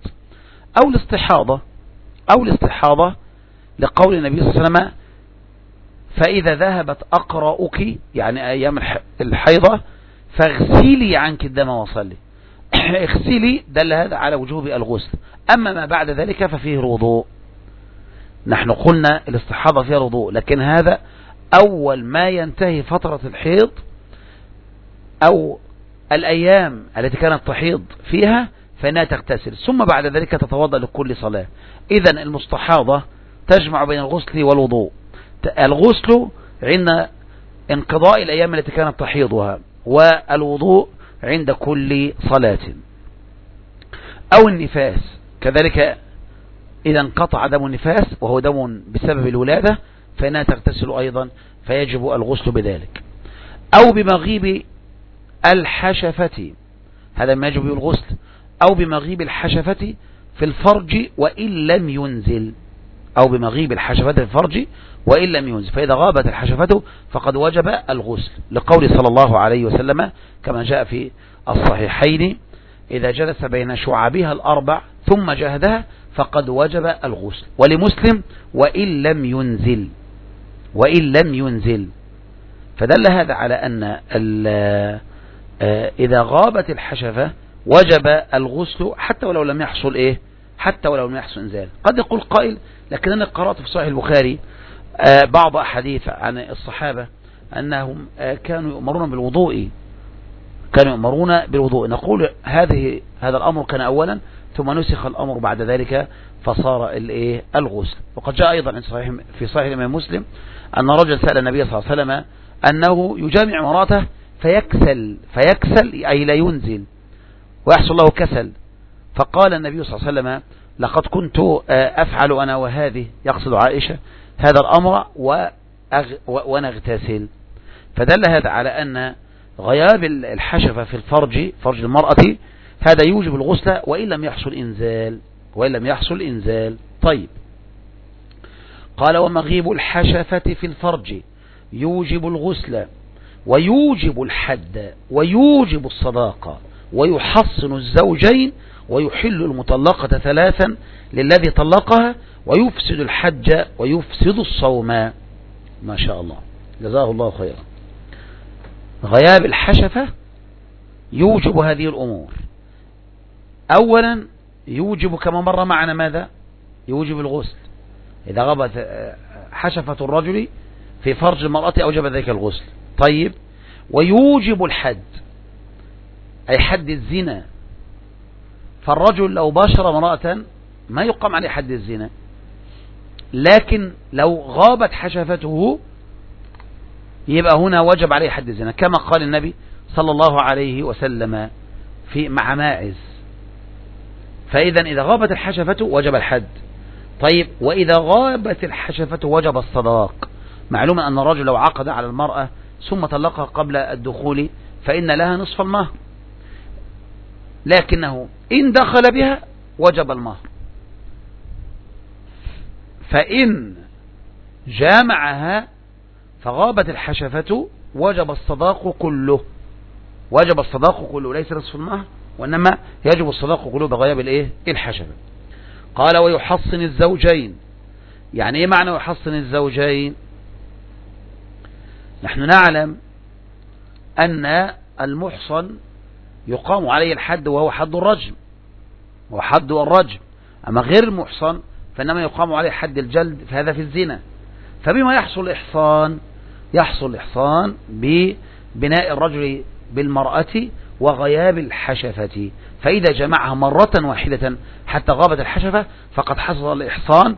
أو الاستحاضة لقول النبي صلى الله عليه وسلم فإذا ذهبت أقرأك، يعني أيام الحيضة، فاغسلي عنك الدم وصلي. اغسلي دل هذا على وجوب الغسل. أما ما بعد ذلك ففيه الوضوء. نحن قلنا الاستحاضة فيها الوضوء، لكن هذا أول ما ينتهي فترة الحيض أو الأيام التي كانت تحيض فيها فإنها تغتسل، ثم بعد ذلك تتوضأ لكل صلاة. إذن المستحاضة تجمع بين الغسل والوضوء. الغسل عند انقضاء الأيام التي كانت تحيضها، والوضوء عند كل صلاة. أو النفاس كذلك، إذا انقطع دم النفاس وهو دم بسبب الولادة فإنها تغتسل أيضا، فيجب الغسل بذلك. أو بمغيب الحشفة، هذا ما يجب الغسل. أو بمغيب الحشفة في الفرج وإن لم ينزل، فإذا غابت الحشفة فقد وجب الغسل، لقول صلى الله عليه وسلم كما جاء في الصحيحين إذا جلس بين شعابها الأربع ثم جهدها فقد وجب الغسل. ولمسلم وإن لم ينزل. فدل هذا على أن إذا غابت الحشفة وجب الغسل حتى ولو لم يحصل إنزال. قد يقول قائل لكن أنا قرأت في صحيح البخاري بعض أحاديث عن الصحابة أنهم كانوا يؤمرون بالوضوء. نقول هذا الأمر كان أولا ثم نسخ الأمر بعد ذلك فصار الغسل. وقد جاء أيضا في صحيح الإمام مسلم أن رجل سأل النبي صلى الله عليه وسلم أنه يجامع امرأته فيكسل أي لا ينزل ويحصل له كسل، فقال النبي صلى الله عليه وسلم لقد كنت أفعل أنا وهذه، يقصد عائشة، هذا الأمر ونغتسل. فدل هذا على أن غياب الحشفة في فرج المرأة هذا يوجب الغسل وإن لم يحصل إنزال. طيب، قال ومغيب الحشفة في الفرج يوجب الغسل ويوجب الحد ويوجب الصداقة ويحصن الزوجين ويحل المطلقة 3 للذي طلقها ويفسد الحج ويفسد الصوم. ما شاء الله، جزاه الله خيرا. غياب الحشفة يوجب هذه الأمور. أولا يوجب كما مر معنا ماذا؟ يوجب الغسل. إذا غابت حشفة الرجل في فرج المرأة أوجب ذلك الغسل. طيب، ويوجب الحد أي حد الزنا. فالرجل لو باشر امرأة ما يقام عليه حد الزنا، لكن لو غابت حشفته يبقى هنا وجب عليه حد الزنا، كما قال النبي صلى الله عليه وسلم مع ماعز. فإذا إذا غابت الحشفة وجب الحد. طيب، وإذا غابت الحشفة وجب الصداق. معلوم أن الرجل لو عقد على المرأة ثم طلقها قبل الدخول فإن لها نصف المهر، لكنه إن دخل بها وجب المهر. فإن جامعها فغابت الحشفة وجب الصداق كله، وجب الصداق كله، ليس نصف المهر وإنما يجب الصداق كله بغياب الحشفة. قال ويحصن الزوجين. يعني ايه معنى يحصن الزوجين؟ نحن نعلم أن المحصن يقام عليه الحد وهو حد الرجم، أما غير المحصن فإنما يقام عليه حد الجلد، فهذا في الزنا. فبما يحصل الإحصان؟ يحصل الإحصان ببناء الرجل بالمرأة وغياب الحشفة. فإذا جمعها مرة واحدة حتى غابت الحشفة فقد حصل الإحصان،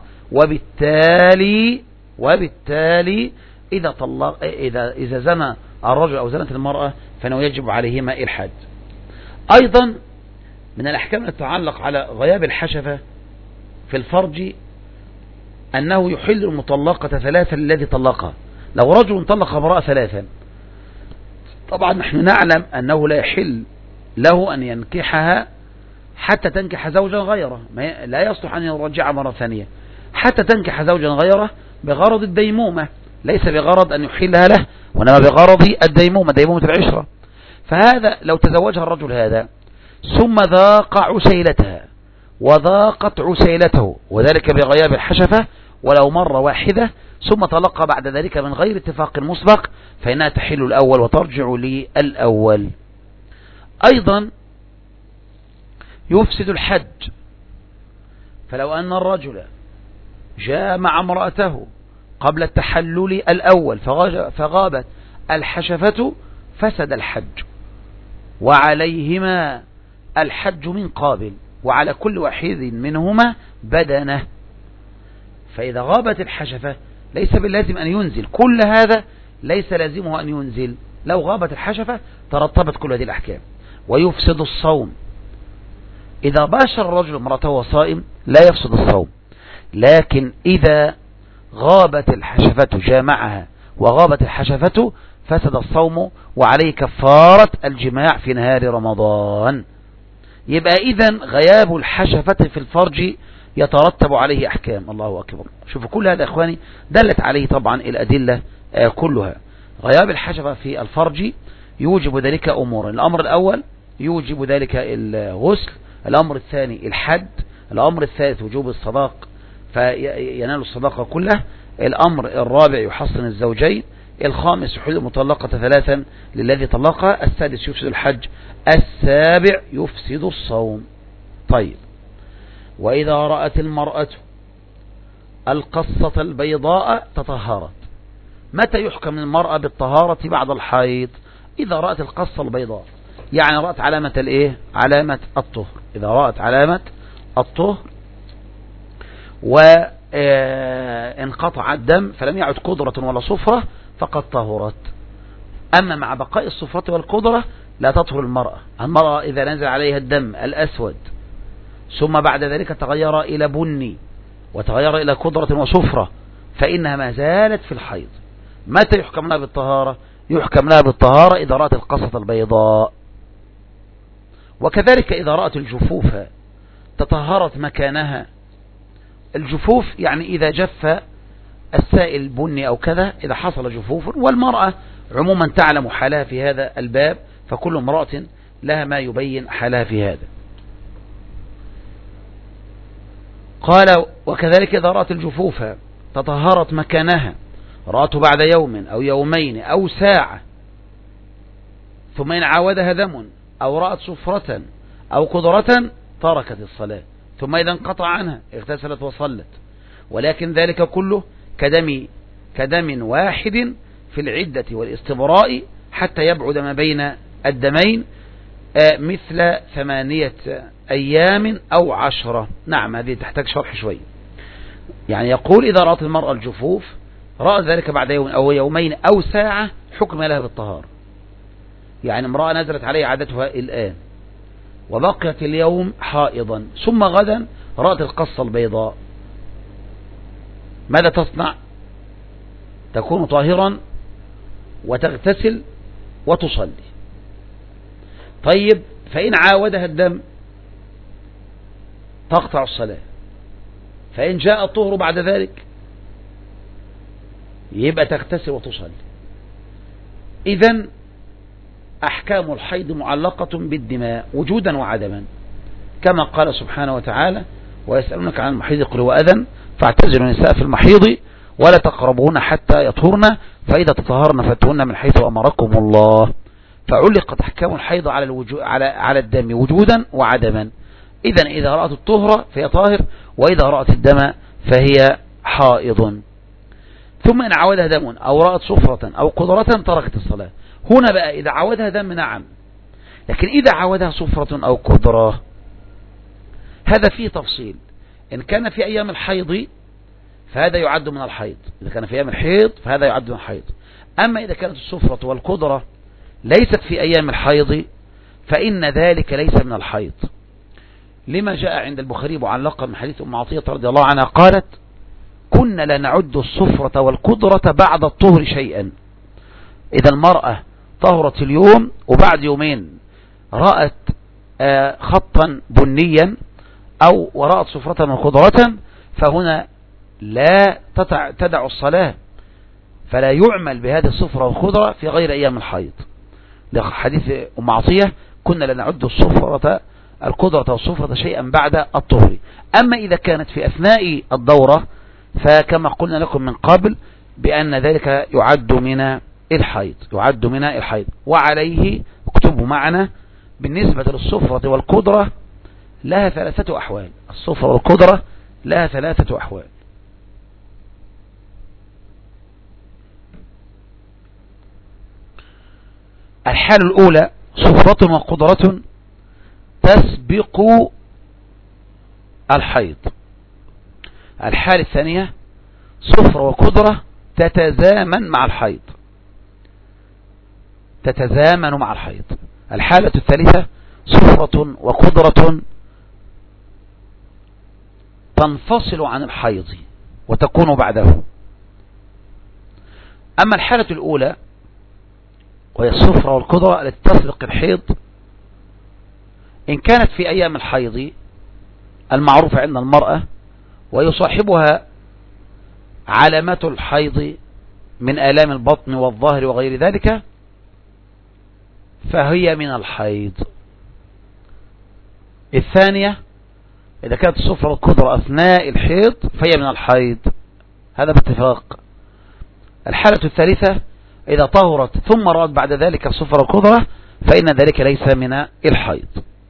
وبالتالي إذا زنى الرجل أو زنت المرأة فإنه يجب عليهما الحد. أيضا من الأحكام التي تتعلق على غياب الحشفة في الفرج أنه يحل المطلقة ثلاثا للذي طلقها. لو رجل طلق امرأة ثلاثا، طبعا نحن نعلم أنه لا يحل له أن ينكحها حتى تنكح زوجا غيره، لا يصلح أن يرجع مرة ثانية حتى تنكح زوجا غيره بغرض الديمومة، ليس بغرض أن يحلها له، وإنما بغرض الديمومة، ديمومة العشرة. فهذا لو تزوجها الرجل هذا ثم ذاق عسيلتها وذاقت عسيلته، وذلك بغياب الحشفة ولو مرة واحدة، ثم طلقها بعد ذلك من غير اتفاق مسبق، فإنها تحل الأول وترجع للأول. أيضا يفسد الحج. فلو أن الرجل جامع امرأته قبل التحلل الأول فغابت الحشفة فسد الحج، وعليهما الحج من قابل، وعلى كل واحد منهما بدنه. فإذا غابت الحشفة ليس باللازم أن ينزل، كل هذا ليس لازمه أن ينزل، لو غابت الحشفة ترتبت كل هذه الأحكام. ويفسد الصوم. إذا باشر الرجل امرأته وصائم لا يفسد الصوم، لكن إذا غابت الحشفة جامعها وغابت الحشفة فسد الصوم، وعليه كفارة الجماع في نهار رمضان. يبقى إذن غياب الحشفة في الفرج يترتب عليه أحكام. الله أكبر. شوفوا كل هذا أخواني دلت عليه طبعا الأدلة كلها. غياب الحشفة في الفرج يوجب ذلك أمور. الأمر الأول يوجب ذلك الغسل، الأمر الثاني الحد، الأمر الثالث وجوب الصداق فينال الصداقة كله، الأمر الرابع يحصن الزوجين، الخامس يحل المطلقة ثلاثا للذي طلقها، السادس يفسد الحج، السابع يفسد الصوم. طيب، وإذا رأت المرأة القصة البيضاء تطهرت. متى يحكم المرأة بالطهارة بعد الحيض؟ إذا رأت القصة البيضاء، يعني رأت علامة الايه؟ علامة الطهر. إذا رأت علامة الطهر وانقطع الدم فلم يعد قدرة ولا صفرة فقد طهرت. أما مع بقاء الصفرة والقدرة لا تطهر المرأة. المرأة إذا نزل عليها الدم الأسود ثم بعد ذلك تغير إلى بني وتغير إلى قدرة وصفرة فإنها ما زالت في الحيض. متى يحكم لها بالطهارة؟ يحكم لها بالطهارة إذا رأت القصة البيضاء. وكذلك إذا رأت الجفوف تطهرت مكانها. الجفوف يعني إذا جف السائل بني أو كذا، إذا حصل جفوف، والمرأة عموما تعلم حالها في هذا الباب، فكل امرأة لها ما يبين حالها في هذا. قال وكذلك إذا رأت الجفوف تطهرت مكانها، رأته بعد يوم أو يومين أو ساعة، ثم إن عاودها دم أو رأت صفرة أو قدرة تركت الصلاة، ثم إذا انقطع عنها اغتسلت وصلت. ولكن ذلك كله كدم واحد في العدة والاستبراء حتى يبعد ما بين الدمين مثل 8 أيام أو 10. نعم، هذه تحتاج شرح شوي. يعني يقول إذا رأت المرأة الجفوف، رأت ذلك بعد يوم أو يومين أو ساعة، حكم لها بالطهارة. يعني امرأة نزلت عليها عادتها الآن وبقيت اليوم حائضا، ثم غدا رأت القصة البيضاء، ماذا تصنع؟ تكون طاهرا وتغتسل وتصلي. طيب، فإن عاودها الدم تقطع الصلاة، فإن جاء الطهر بعد ذلك يبقى تغتسل وتصلي. إذن أحكام الحيض معلقة بالدماء وجودا وعدما، كما قال سبحانه وتعالى: ويسألونك عن المحيض قل هو أذى فاعتزلوا النساء في المحيض ولا تقربون حتى يطهرن فإذا تطهرن فاتوهن من حيث أمركم الله. فعلقت أحكام الحيض على الدم وجودا وعدما. إذن إذا رأت الطهر فهي طاهر، وإذا رأت الدم فهي حائض. ثم إن عودها دم أو رأت صفرة أو قدرة تركت الصلاة. هنا بقى إذا عودها دم نعم، لكن إذا عودها صفرة أو قدرة هذا فيه تفصيل. إن كان في أيام الحيض فهذا يعد من الحيض، إذا كان في أيام الحيض فهذا يعد من الحيض. أما إذا كانت الصفرة والقدرة ليست في أيام الحيض فإن ذلك ليس من الحيض، لما جاء عند البخاري معلقا من حديث أم عطية رضي الله عنها قالت: كنا لا نعد الصفرة والقدرة بعد الطهر شيئا. إذا المرأة طهرت اليوم وبعد يومين رأت خطا بنيا أو ورأت صفرة وقدرة، فهنا لا تدع الصلاة، فلا يعمل بهذه الصفرة والقدرة في غير أيام الحيض، لحديث أم عطية: كنا لا نعد الصفرة القدرة والصفرة شيئا بعد الطهر. أما إذا كانت في أثناء الدورة فكما قلنا لكم من قبل بأن ذلك يعد من الحيض. وعليه اكتبوا معنا بالنسبة للصفرة والقدرة لها 3 أحوال. الصفرة والقدرة لها 3 أحوال. الحالة الأولى صفرة وقدرة تسبق الحيض. الحالة الثانية صفرة وقدرة تتزامن مع الحيض. الحالة الثالثة صفرة وقدرة تنفصل عن الحيض وتكون بعده. أما الحالة الأولى وهي الصفرة والقدرة التي تسبق الحيض، إن كانت في أيام الحيض المعروفة عند المرأة ويصاحبها علامات الحيض من آلام البطن والظهر وغير ذلك فهي من الحيض. الثانية إذا كانت الصفرة والقدرة أثناء الحيض فهي من الحيض، هذا باتفاق. الحالة الثالثة إذا طهرت ثم رأت بعد ذلك الصفرة والقدرة فإن ذلك ليس من الحيض.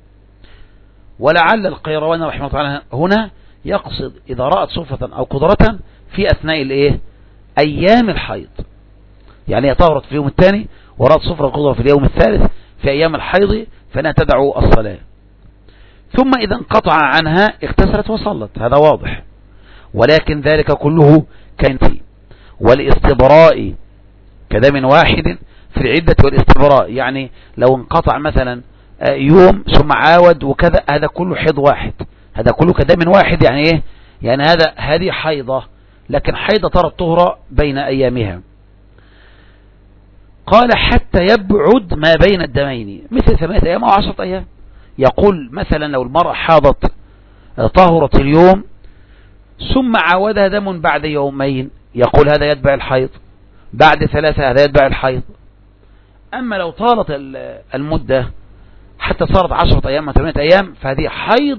ولعل القيرواني رحمه الله تعالى هنا يقصد إذا رأت صفرة أو قدرة في أثناء أيام الحيض، يعني هي طهرت في اليوم الثاني ورأت صفرة وقدرة في اليوم الثالث في أيام الحيض فإنها تدعو الصلاة، ثم إذا انقطع عنها اغتسلت وصلت، هذا واضح. ولكن ذلك كله كان فيه. والاستبراء كدم واحد في العدة والاستبراء، يعني لو انقطع مثلا يوم ثم عاود وكذا، هذا كله حيض واحد، هذا كله كدم واحد. يعني ايه؟ يعني هذه حيضة، لكن حيضة ترى الطهر بين أيامها. قال حتى يبعد ما بين الدمين مثل 8 أيام أو 10 أيام. يقول مثلا لو المرأة حاضت طهرت اليوم ثم عاودها دم بعد يومين، يقول هذا يتبع الحيض، بعد 3 هذا يتبع الحيض. أما لو طالت المدة حتى صارت 10 أيام و 8 أيام فهذه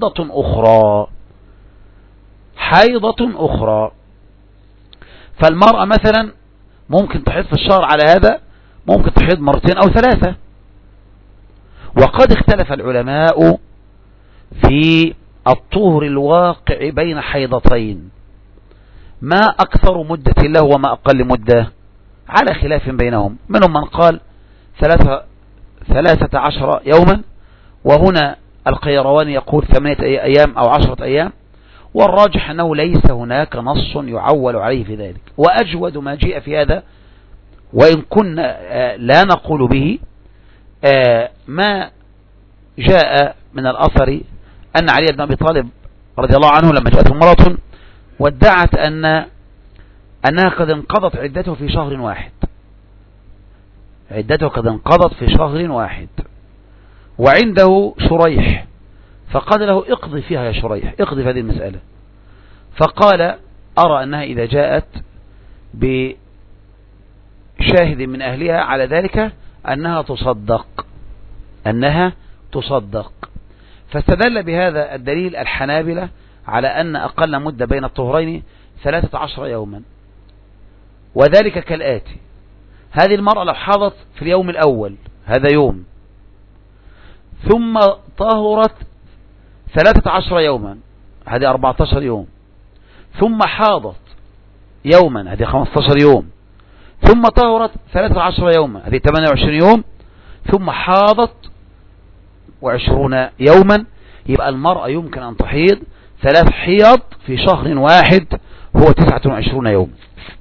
حيضة أخرى. فالمرأة مثلا ممكن تحيض في الشهر على هذا، ممكن تحيض 2 أو 3. وقد اختلف العلماء في الطهر الواقع بين حيضتين، ما أكثر مدة له وما أقل مدة، على خلاف بينهم. منهم من قال 13 يوما، وهنا القيرواني يقول 8 أيام أو 10 أيام، والراجح أنه ليس هناك نص يعول عليه في ذلك. وأجود ما جاء في هذا، وإن كنا لا نقول به، ما جاء من الأثر أن علي بن أبي طالب رضي الله عنه لما جاءته امرأة وادعت أنها قد انقضت عدته في شهر واحد، عدته قد انقضت في شهر واحد، وعنده شريح، فقال له اقضي فيها يا شريح، اقضي في هذه المسألة. فقال أرى أنها إذا جاءت بشاهد من أهلها على ذلك أنها تصدق. فاستدل بهذا الدليل الحنابلة على أن أقل مدة بين الطهرين 13 يوما، وذلك كالآتي: هذه المرأة لو حاضت في اليوم الأول، هذا يوم، ثم طهرت 13 يوما، هذه 14 يوم، ثم حاضت يوما، هذه 15 يوم، ثم طهرت 13 يوما، هذه 28 يوم، ثم حاضت 20 يوما، يبقى المرأة يمكن أن تحيض 3 حيض في شهر واحد، هو 29 يوم.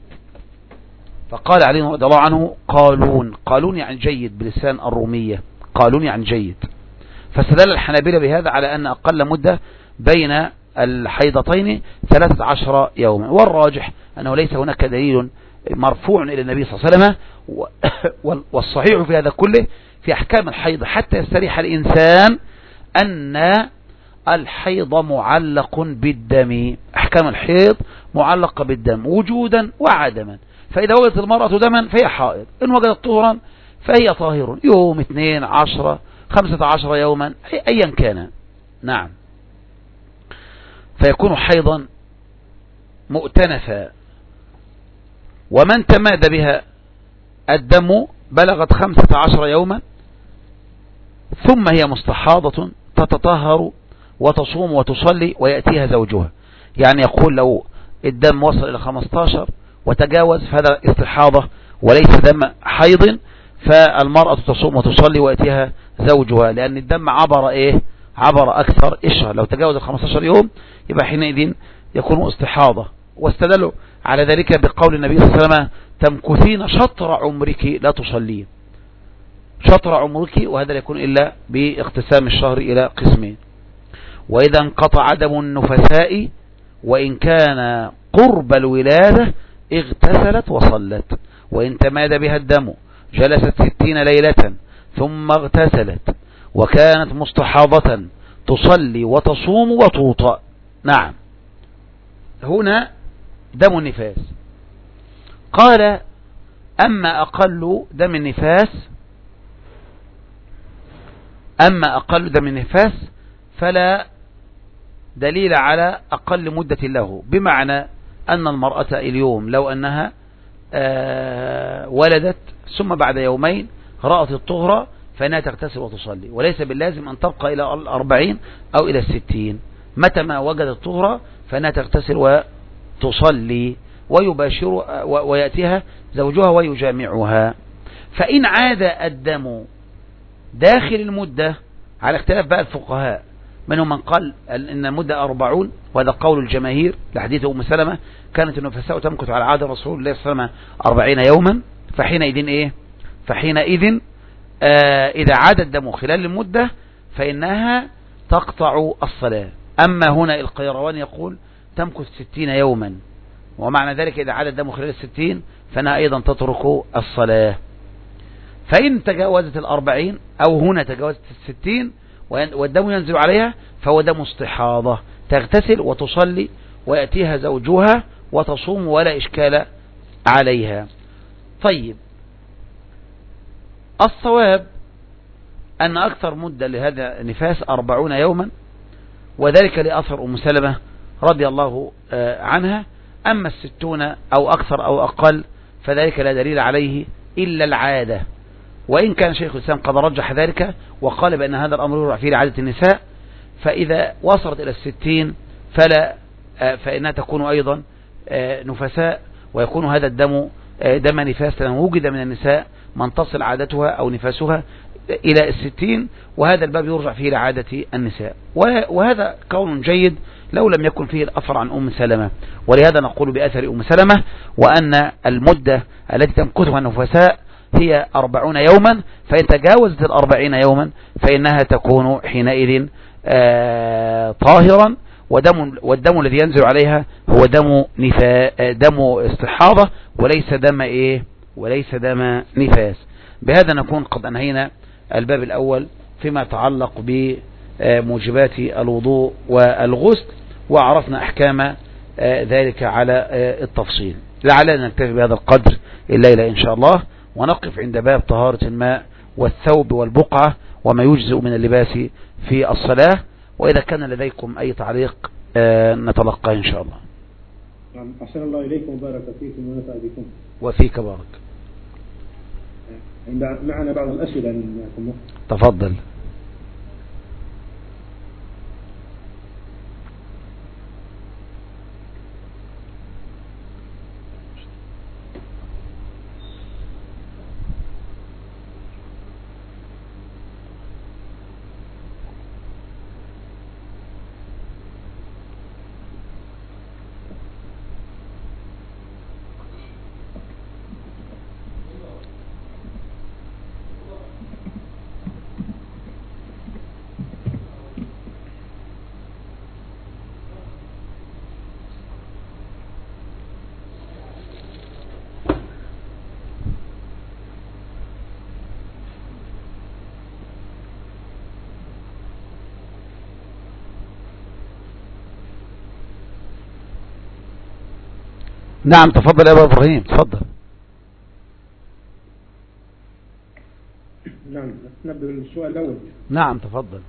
فقال علي رضي الله عنه قالون يعني جيد بلسان الرومية، قالون يعني جيد. فاستدل الحنابلة بهذا على أن أقل مدة بين الحيضتين 13 يوما، والراجح أنه ليس هناك دليل مرفوع إلى النبي صلى الله عليه وسلم. والصحيح في هذا كله في أحكام الحيض حتى يستريح الإنسان أن الحيض معلق بالدم، أحكام الحيض معلقة بالدم وجودا وعدما. فإذا وجدت المرأة دما فهي حائض، إن وجدت طهرا فهي طاهر، يوم 2 10 15 يوما أيا كان. نعم، فيكون حيضا مؤتنفا. ومن تماد بها الدم بلغت 15 يوما ثم هي مستحاضة تتطهر وتصوم وتصلي ويأتيها زوجها. يعني يقول لو الدم وصل إلى 15 وتجاوز فهذا استحاضة وليس دم حيض، فالمرأة تصوم وتصلي ويأتيها زوجها، لأن الدم عبر أكثر الشهر. لو تجاوز 15 يوم يبقى حينئذ يكون استحاضة. واستدلوا على ذلك بقول النبي صلى الله عليه وسلم: تمكثين شطر عمرك لا تصلين، شطر عمرك، وهذا لا يكون إلا باقتسام الشهر إلى قسمين. وإذا انقطع دم النفساء وإن كان قرب الولادة اغتسلت وصلت. وإن تماد بها الدم جلست 60 ليلة ثم اغتسلت وكانت مستحاضة تصلي وتصوم وتوطأ. نعم، هنا دم النفاس. قال: أما أقل دم النفاس فلا دليل على أقل مدة له، بمعنى أن المرأة اليوم لو أنها ولدت ثم بعد يومين رأت الطهرة فإنها تغتسل وتصلي، وليس باللازم أن تبقى إلى 40 أو إلى 60. متى ما وجدت الطهرة فإنها تغتسل وتصلي ويباشر ويأتيها زوجها ويجامعها. فإن عاد الدم داخل المدة، على اختلاف بقى الفقهاء، منهم من قال إن المدة 40، وهذا قول الجماهير لحديث أم سلمة: كانت النفساء تمكث على عهد رسول الله صلى الله عليه وسلم 40 يوما. فحينئذ إذا عاد الدم خلال المدة فإنها تقطع الصلاة. أما هنا القيرواني يقول تمكث 60 يوما، ومعنى ذلك إذا عاد الدم خلال 60 فإنها أيضا تترك الصلاة. فإن تجاوزت 40 أو هنا تجاوزت 60 والدم ينزل عليها فهو دم استحاضة، تغتسل وتصلي ويأتيها زوجها وتصوم ولا إشكال عليها. طيب، الصواب أن أكثر مدة لهذا النفاس 40 يوما، وذلك لأثر أم سلمة رضي الله عنها. أما 60 أو أكثر أو أقل فذلك لا دليل عليه إلا العادة، وإن كان شيخ الإسلام قد رجح ذلك وقال بأن هذا الأمر يرجع فيه لعادة النساء، فإذا وصلت إلى 60 فإنها تكون أيضا نفساء، ويكون هذا الدم دم نفاس، لأنه وجد من النساء من تصل عادتها أو نفاسها إلى 60، وهذا الباب يرجع فيه لعادة النساء، وهذا قول جيد لو لم يكن فيه الأثر عن أم سلمة. ولهذا نقول بأثر أم سلمة، وأن المدة التي تمكثها النفساء هي 40 يوما، فإن تجاوزت 40 يوما فإنها تكون حينئذ طاهرا، والدم الذي ينزل عليها هو دم استحاضة، وليس دم نفاس. بهذا نكون قد أنهينا الباب الأول فيما يتعلق بموجبات الوضوء والغسل، وعرفنا أحكام ذلك على التفصيل. لعلنا نكتفي بهذا القدر الليلة إن شاء الله، ونقف عند باب طهارة الماء والثوب والبقعة وما يجزئ من اللباس في الصلاة. وإذا كان لديكم أي تعليق نتلقى إن شاء الله. أحسن الله إليكم وبارك فيكم ونفع بكم. وفيك بارك. معنا بعض الأسئلة منكم. تفضل. نعم تفضل يا أبو إبراهيم، تفضل. نعم نبدأ بالسؤال الأول. نعم تفضل.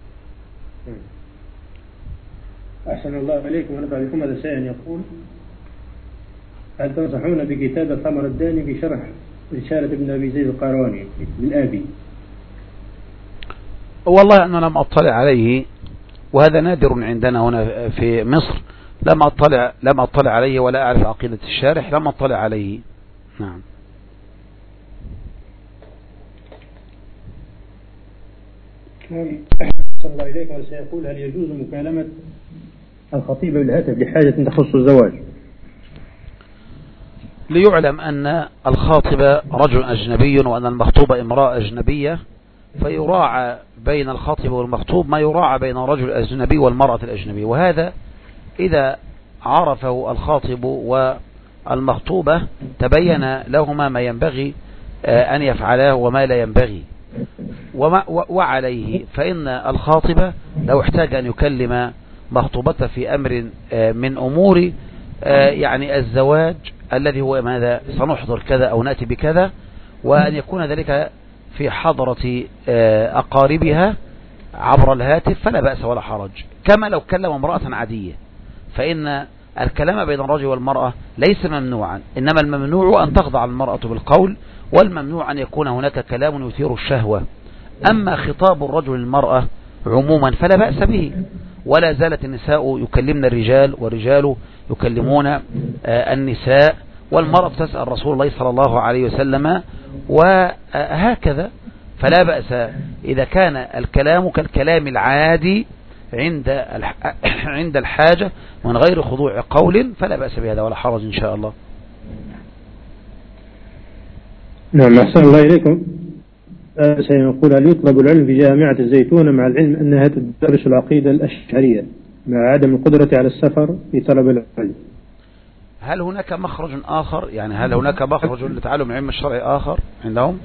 أحسن الله إليكم ونفع بكم. هذا سائل يقول: هل تنصحون بكتاب الثمر الداني بشرح رسالة ابن أبي زيد القيرواني للآبي؟ والله أنا لم أطلع عليه، وهذا نادر عندنا هنا في مصر. لم أطلع عليه ولا أعرف عقيدة الشارح، لم أطلع عليه. نعم. أحسن الله إليكم. وسيقول: هل يجوز مكالمة الخطيب بالهاتف لحاجة تخص الزواج؟ ليعلم أن الخاطب رجل أجنبي وأن المخطوبة امرأة أجنبية، فيراعى بين الخاطب والمخطوب ما يراعى بين الرجل الأجنبي والمرأة الأجنبية، وهذا إذا عرفه الخاطب والمخطوبة تبين لهما ما ينبغي أن يفعلاه وما لا ينبغي. وعليه فإن الخاطب لو احتاج أن يكلم مخطوبته في أمر من أمور يعني الزواج الذي هو ماذا سنحضر كذا أو نأتي بكذا، وأن يكون ذلك في حضرة أقاربها عبر الهاتف، فلا بأس ولا حرج، كما لو كلم امرأة عادية. فإن الكلام بين الرجل والمرأة ليس ممنوعا، إنما الممنوع أن تخضع المرأة بالقول، والممنوع أن يكون هناك كلام يثير الشهوة. أما خطاب الرجل للمرأة عموما فلا بأس به، ولا زالت النساء يكلمن الرجال والرجال يكلمون النساء، والمرأة تسأل رسول الله صلى الله عليه وسلم، وهكذا. فلا بأس إذا كان الكلام كالكلام العادي عند الحاجة من غير خضوع قول، فلا بأس بهذا ولا حرج إن شاء الله. نعم أحسن الله إليكم. سيقول: هل يطلب العلم في جامعة الزيتون مع العلم أنها تدرس العقيدة الأشعرية مع عدم القدرة على السفر في طلب العلم؟ هل هناك مخرج آخر؟ يعني هل هناك مخرج لتعلم العلم الشرعي آخر عندهم؟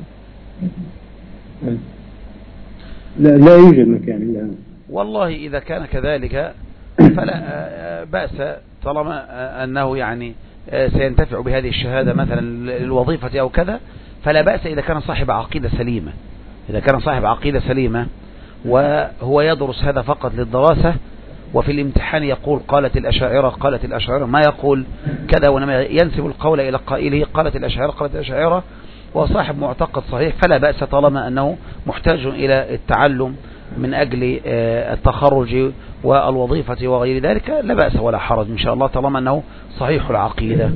لا يوجد مكان الآن. والله إذا كان كذلك فلا بأس، طالما أنه يعني سينتفع بهذه الشهادة مثلا للوظيفة أو كذا، فلا بأس إذا كان صاحب عقيدة سليمة. إذا كان صاحب عقيدة سليمة وهو يدرس هذا فقط للدراسة، وفي الامتحان يقول قالت الأشاعرة، ما يقول كذا، وإنما ينسب القول إلى قائله قالت الأشاعرة، وصاحب معتقد صحيح، فلا بأس طالما أنه محتاج إلى التعلم من أجل التخرج والوظيفة وغير ذلك لا بأس ولا حرج إن شاء الله طالما أنه صحيح العقيدة.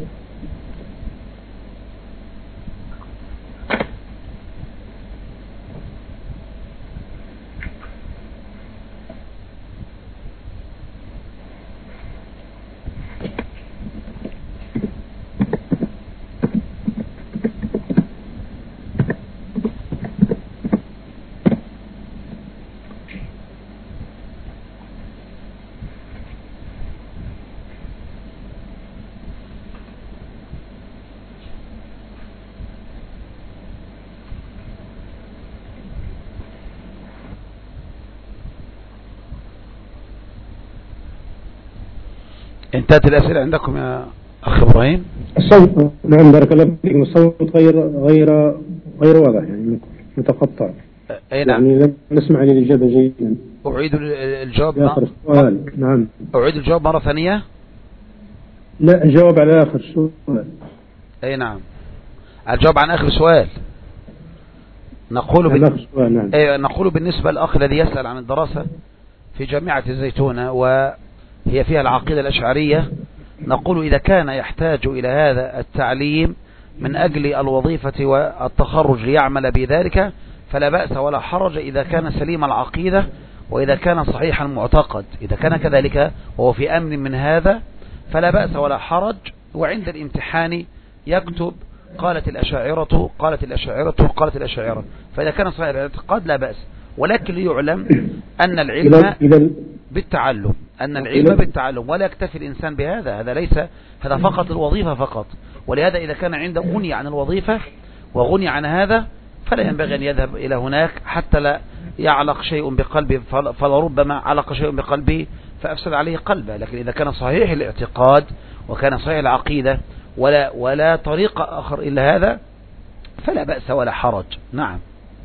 انتهت الأسئلة عندكم يا أخ إبراهيم؟ الصوت نعم بارك الله فيكم، الصوت غير واضح يعني متقطع. أي نعم. يعني لم نسمع الإجابة جيدا. أعيد الجواب. آخر سؤال. نعم. أعيد الجواب مرة ثانية. لا الجواب على آخر سؤال. أي نعم. الجواب عن آخر سؤال. نقول بالنسبة للأخ الذي يسأل عن الدراسة في جامعة الزيتونة وهي فيها العقيدة الأشعرية، نقول إذا كان يحتاج إلى هذا التعليم من أجل الوظيفة والتخرج ليعمل بذلك فلا بأس ولا حرج إذا كان سليم العقيدة وإذا كان صحيح المعتقد. إذا كان كذلك وهو في أمن من هذا فلا بأس ولا حرج، وعند الامتحان يكتب قالت الأشاعرة قالت الأشاعرة قالت الأشاعرة، فإذا كان صحيح الاعتقاد لا بأس. ولكن ليعلم أن العلم بالتعلم، أن العلم بالتعلم ولا يكتفي الإنسان بهذا، هذا فقط الوظيفة فقط. ولهذا إذا كان عنده غني عن الوظيفة وغني عن هذا فلا ينبغي أن يذهب إلى هناك حتى لا يعلق شيء بقلبه، فلربما علق شيء بقلبه فأفسد عليه قلبه. لكن إذا كان صحيح الاعتقاد وكان صحيح العقيدة ولا طريق آخر إلا هذا فلا بأس ولا حرج. نعم.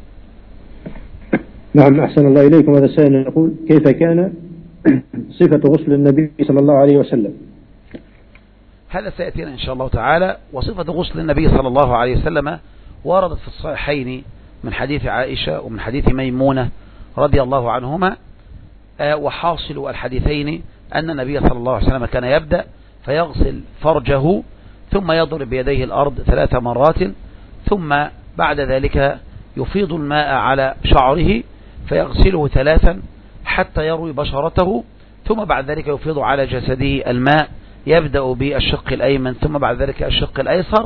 نعم أحسن الله إليكم. هذا السائل يقول كيف كان صفة غسل النبي صلى الله عليه وسلم؟ هذا سيأتينا إن شاء الله تعالى. وصفة غسل النبي صلى الله عليه وسلم وردت في الصحيحين من حديث عائشة ومن حديث ميمونة رضي الله عنهما. وحاصل الحديثين أن النبي صلى الله عليه وسلم كان يبدأ فيغسل فرجه ثم يضرب بيديه الأرض 3 مرات، ثم بعد ذلك يفيض الماء على شعره فيغسله 3 حتى يروي بشرته، ثم بعد ذلك يفيض على جسده الماء، يبدأ بالشق الأيمن ثم بعد ذلك الشق الأيسر،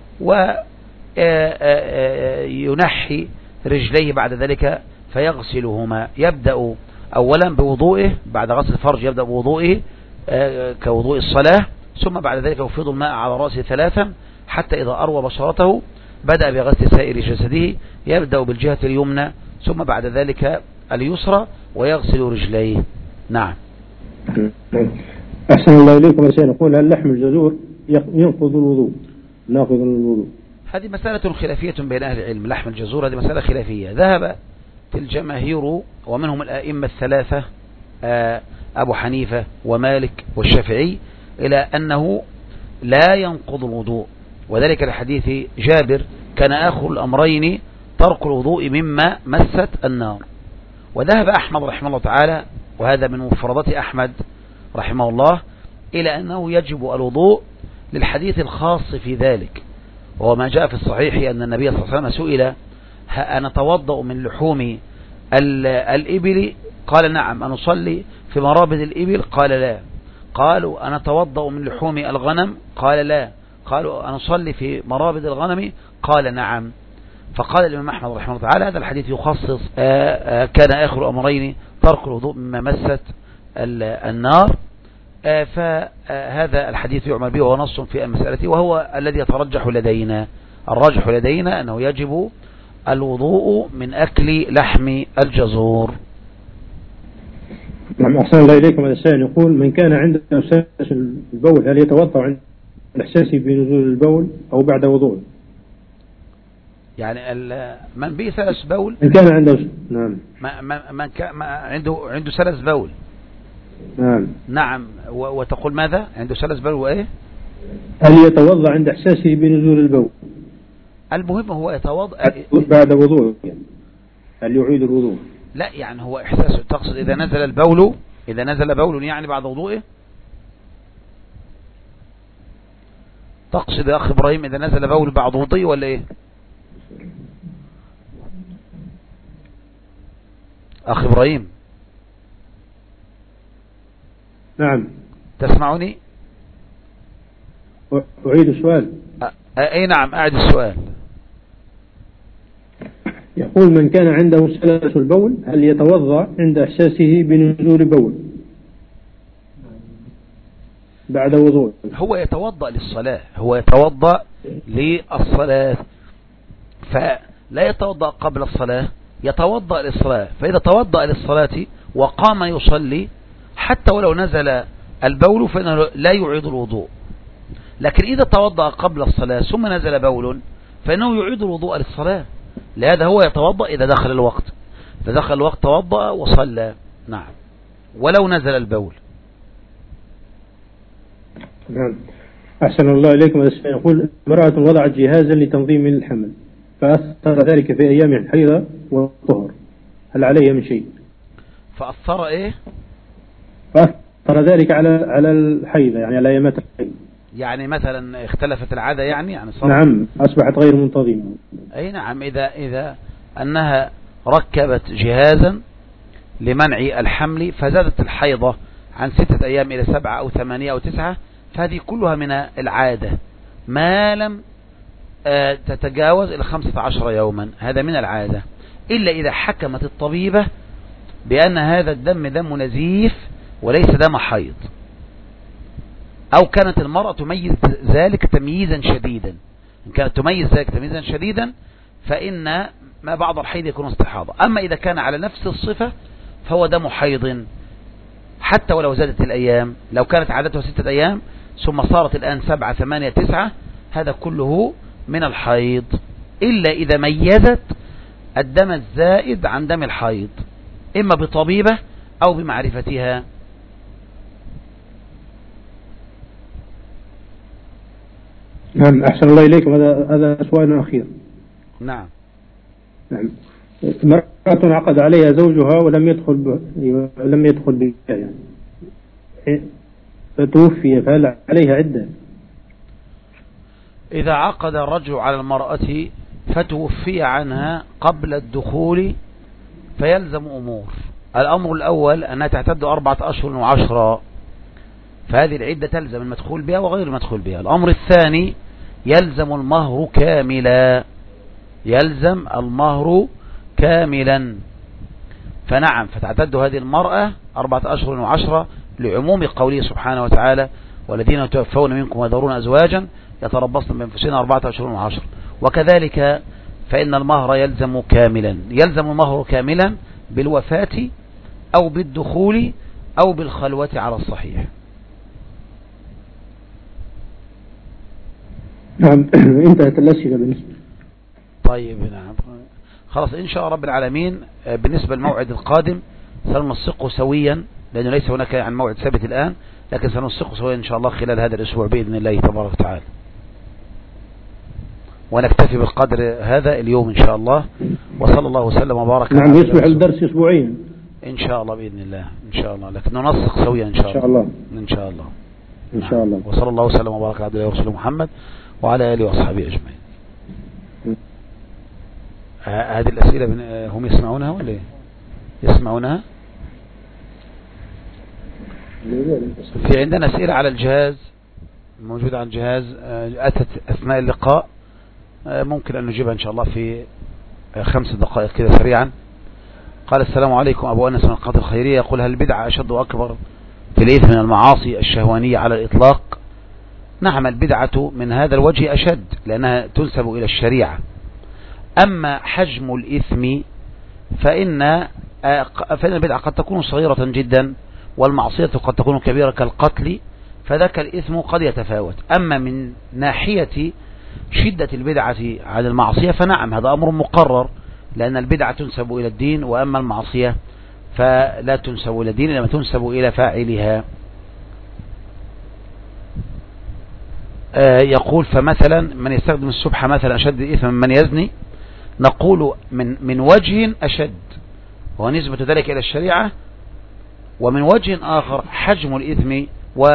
وينحي رجليه بعد ذلك فيغسلهما. يبدأ أولا بوضوئه، بعد غسل الفرج يبدأ بوضوئه كوضوء الصلاة، ثم بعد ذلك يفيض الماء على رأسه 3 حتى إذا أروى بشرته بدأ بغسل سائر جسده، يبدأ بالجهة اليمنى ثم بعد ذلك اليسرى ويغسل رجليه. نعم. أحسن الله إليكم. سنقول هل لحم الجزور ينقض الوضوء؟ ناقض الوضوء. هذه مسألة خلافية بين أهل العلم. لحم الجزور هذه مسألة خلافية. ذهب الجماهير ومنهم الأئمة الثلاثة أبو حنيفة ومالك والشافعي إلى أنه لا ينقض الوضوء، وذلك لحديث جابر كان آخر الأمرين ترك الوضوء مما مست النار. وذهب أحمد رحمه الله تعالى، وهذا من مفردات أحمد رحمه الله، إلى أنه يجب الوضوء للحديث الخاص في ذلك، وهو ما جاء في الصحيح أن النبي صلى الله عليه وسلم سئل أنا أتوضأ من لحوم الإبل؟ قال نعم. أنصلي في مرابض الإبل؟ قال لا. قالوا أنا أتوضأ من لحوم الغنم؟ قال لا. قالوا أنصلي في مرابض الغنم؟ قال نعم. فقال الإمام أحمد رحمه الله تعالى هذا الحديث يخصص كان آخر الأمرين ترك الوضوء مما مست النار، فهذا الحديث يعمل به ونص في المسألة، وهو الذي يترجح لدينا. الراجح لدينا أنه يجب الوضوء من أكل لحم الجزور. نعم أحسن الله إليكم. هذا السائل يقول من كان عنده سلس البول هل يتوضأ عند إحساسه بنزول البول أو بعد وضوء؟ يعني من به سلس بول، من كان عنده نعم من كان عنده سلس بول نعم وتقول ماذا؟ عنده سلس بول وإيه؟ هل يتوضأ عند إحساسه بنزول البول؟ المهم هو يتوضأ بعد وضوء يعني. هل يعيد الوضوء؟ لا يعني هو إحساسه، تقصد إذا نزل البول، إذا نزل بول يعني بعد وضوئه؟ تقصد يا أخي إبراهيم إذا نزل بول بعد وضوئه ولا إيه؟ أخي إبراهيم نعم تسمعني؟ أعيد السؤال. أي نعم أعد السؤال. يقول من كان عنده سلس البول هل يتوضأ عند إحساسه بنزول بول بعد وضوء؟ هو يتوضأ للصلاة، هو يتوضأ للصلاة، فلا يتوضأ قبل الصلاة، يتوضأ للصلاة. فإذا توضأ للصلاة وقام يصلي حتى ولو نزل البول فإنه لا يعيد الوضوء. لكن إذا توضأ قبل الصلاة ثم نزل بول فإنه يعيد الوضوء للصلاة. لهذا هو يتوضأ إذا دخل الوقت، فدخل الوقت توضأ وصلى. نعم ولو نزل البول. نعم أحسن الله إليكم. يقول امرأة وضعت جهازا لتنظيم الحمل فأثر ذلك في أيام الحيضة والطهر، هل عليها من شيء؟ فأثر إيه؟ فأثر ذلك على الحيضة، يعني على أيامات الحيض، يعني مثلا اختلفت العادة يعني صار. نعم أصبحت غير منتظمة. أي نعم إذا أنها ركبت جهازا لمنع الحمل فزادت الحيضة عن 6 أيام إلى 7 أو 8 أو 9، فهذه كلها من العادة ما لم تتجاوز إلى 15 يوما، هذا من العادة. إلا إذا حكمت الطبيبة بأن هذا الدم دم نزيف وليس دم حيض، أو كانت المرأة تميز ذلك تمييزا شديدا. إن كانت تميز ذلك تمييزا شديدا فإن ما بعض الحيض يكون استحاضة. أما إذا كان على نفس الصفة فهو دم حيض حتى ولو زادت الأيام. لو كانت عادتها 6 أيام ثم صارت الآن 7 8 9، هذا كله من الحيض، إلا إذا ميزت الدم الزائد عن دم الحيض إما بطبيبة أو بمعرفتها. نعم أحسن الله إليكم. هذا سؤال أخير. نعم. نعم امرأة عقد عليها زوجها ولم يدخل بها يعني فتوفي، فهل عليها عدة؟ إذا عقد الرجل على المرأة فتوفي عنها قبل الدخول فيلزم أمور. الأمر الأول أنها تعتد 4 أشهر و10، فهذه العدة تلزم المدخول بها وغير المدخول بها. الأمر الثاني يلزم المهر كاملا، يلزم المهر كاملا. فنعم فتعتد هذه المرأة 4 أشهر و10 لعموم قوله سبحانه وتعالى والذين يتوفون منكم ويذرون أزواجا يتربصن بأنفسهن 4 أشهر و10. وكذلك فإن المهر يلزم كاملا، يلزم المهر كاملا بالوفاة أو بالدخول أو بالخلوة على الصحيح. نعم انتهت الأسئلة بالنسبة. طيب نعم خلاص إن شاء رب العالمين. بالنسبة للموعد القادم سننسقه سويا، لأنه ليس هناك عن موعد ثابت الآن، لكن سننسقه سويا إن شاء الله خلال هذا الأسبوع بإذن الله تبارك وتعالى. ونكتفي بالقدر هذا اليوم إن شاء الله، وصلى الله وسلم وبارك. نعم يصبح الدرس أسبوعين إن شاء الله بإذن الله إن شاء الله، لكن ننسق سويا إن شاء الله إن شاء الله إن شاء الله. وصلى الله وسلم وبارك على عبد الله ورسوله محمد وعلى آله وأصحابه أجمعين. هذه الأسئلة هم يسمعونها ولا إيه؟ يسمعونها؟ في عندنا أسئلة على الجهاز موجودة على الجهاز أتت أثناء اللقاء، ممكن أن نجيبها إن شاء الله في 5 دقائق كده سريعا. قال السلام عليكم أبو أنس من القناة الخيرية، يقول هل البدعة أشد وأكبر في الإثم من المعاصي الشهوانية على الإطلاق؟ نعم البدعة من هذا الوجه أشد لأنها تنسب إلى الشريعة. أما حجم الإثم فإن البدعة قد تكون صغيرة جدا والمعصية قد تكون كبيرة كالقتل، فذاك الإثم قد يتفاوت. أما من ناحية شدة البدعة عن المعصية فنعم هذا أمر مقرر، لأن البدعة تنسب إلى الدين، وأما المعصية فلا تنسب إلى الدين لما تنسب إلى فاعلها. يقول فمثلا من يستخدم السبحة مثلا أشد إثما من يزني، نقول من وجه أشد ونسبة ذلك إلى الشريعة، ومن وجه آخر حجم الإثم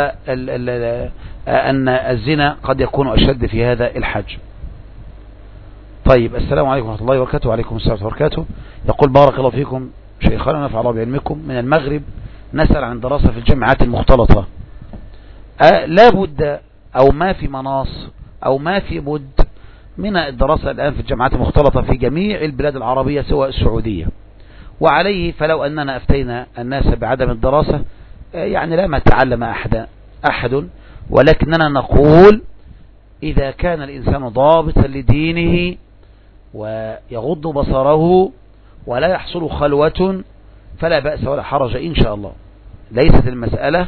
وأن الزنا قد يكون أشد في هذا الحجم. طيب، السلام عليكم ورحمة الله وبركاته. وعليكم السلام ورحمة الله وبركاته. يقول بارك الله فيكم شيخنا نفع الله بعلمكم، من المغرب نسأل عن دراسة في الجامعات المختلطة، لا بد أو ما في مناص أو ما في بد من الدراسة الآن في الجامعات المختلطة في جميع البلاد العربية سواء السعودية، وعليه فلو أننا أفتينا الناس بعدم الدراسة يعني لا ما تعلم أحد، ولكننا نقول إذا كان الإنسان ضابطا لدينه ويغض بصره ولا يحصل خلوة فلا بأس ولا حرج إن شاء الله. ليست المسألة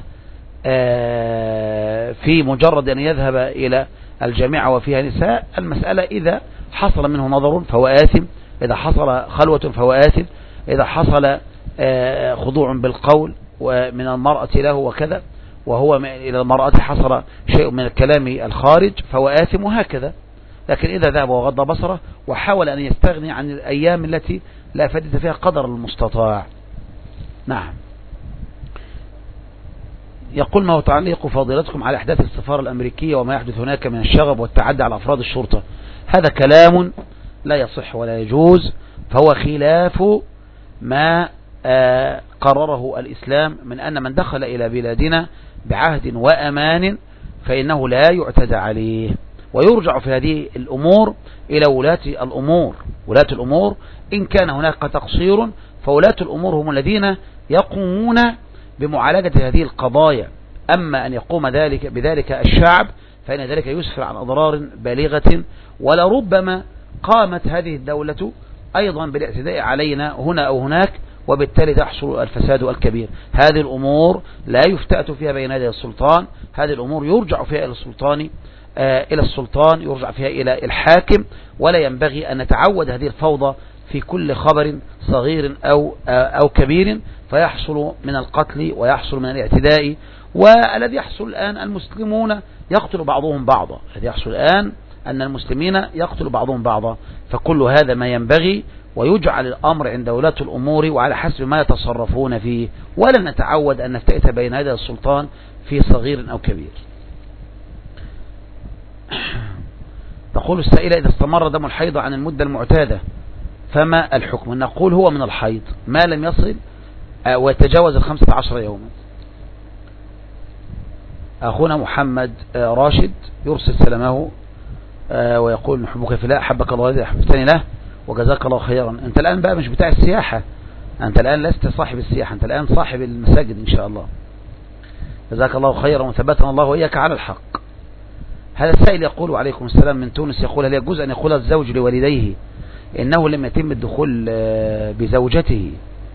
في مجرد أن يذهب إلى الجامعة وفيها نساء، المسألة إذا حصل منه نظر فهو آثم، إذا حصل خلوة فهو آثم، إذا حصل خضوع بالقول ومن المرأة له وكذا، وهو إلى المرأة حصل شيء من الكلام الخارج فهو آثم، وهكذا. لكن إذا ذهب وغض بصره وحاول أن يستغني عن الأيام التي لا فائدة فيها قدر المستطاع. نعم. يقول ما هو تعليق فضيلتكم على أحداث السفارة الأمريكية وما يحدث هناك من الشغب والتعدي على أفراد الشرطة؟ هذا كلام لا يصح ولا يجوز، فهو خلاف ما قرره الإسلام من أن من دخل إلى بلادنا بعهد وأمان فإنه لا يعتدى عليه، ويرجع في هذه الأمور إلى ولاة الأمور. ولاة الأمور إن كان هناك تقصير فولاة الأمور هم الذين يقومون بمعالجة هذه القضايا، أما أن يقوم بذلك الشعب فإن ذلك يسفر عن أضرار بالغة، ولربما قامت هذه الدولة أيضا بالاعتداء علينا هنا أو هناك، وبالتالي تحصل الفساد الكبير. هذه الأمور لا يفتأت فيها بين يدي السلطان، هذه الأمور يرجع فيها إلى السلطان، يرجع فيها إلى الحاكم، ولا ينبغي أن نتعود هذه الفوضى في كل خبر صغير أو كبير، فيحصل من القتل ويحصل من الاعتداء. والذي يحصل الآن المسلمون يقتل بعضهم بعضا، الذي يحصل الآن أن المسلمين يقتل بعضهم بعضا، فكل هذا ما ينبغي ويجعل الأمر عند ولاة الأمور وعلى حسب ما يتصرفون فيه، ولا نتعود أن نفتئت بين يدي السلطان في صغير أو كبير. تقول السائلة إذا استمر دم الحيض عن المدة المعتادة فما الحكم؟ نقول هو من الحيض ما لم يصل ويتجاوز 15 يوما. أخونا محمد راشد يرسل سلامه ويقول نحبك في الله، أحبك الله الذي أحببتني له وجزاك الله خيرا. أنت الآن بقى مش بتاع السياحة، أنت الآن لست صاحب السياحة، أنت الآن صاحب المساجد إن شاء الله. جزاك الله خيرا وثبتنا الله وإياك على الحق. هذا السائل يقول وعليكم السلام من تونس، يقول هل يجوز أن يقول الزوج لوالديه إنه لم يتم الدخول بزوجته،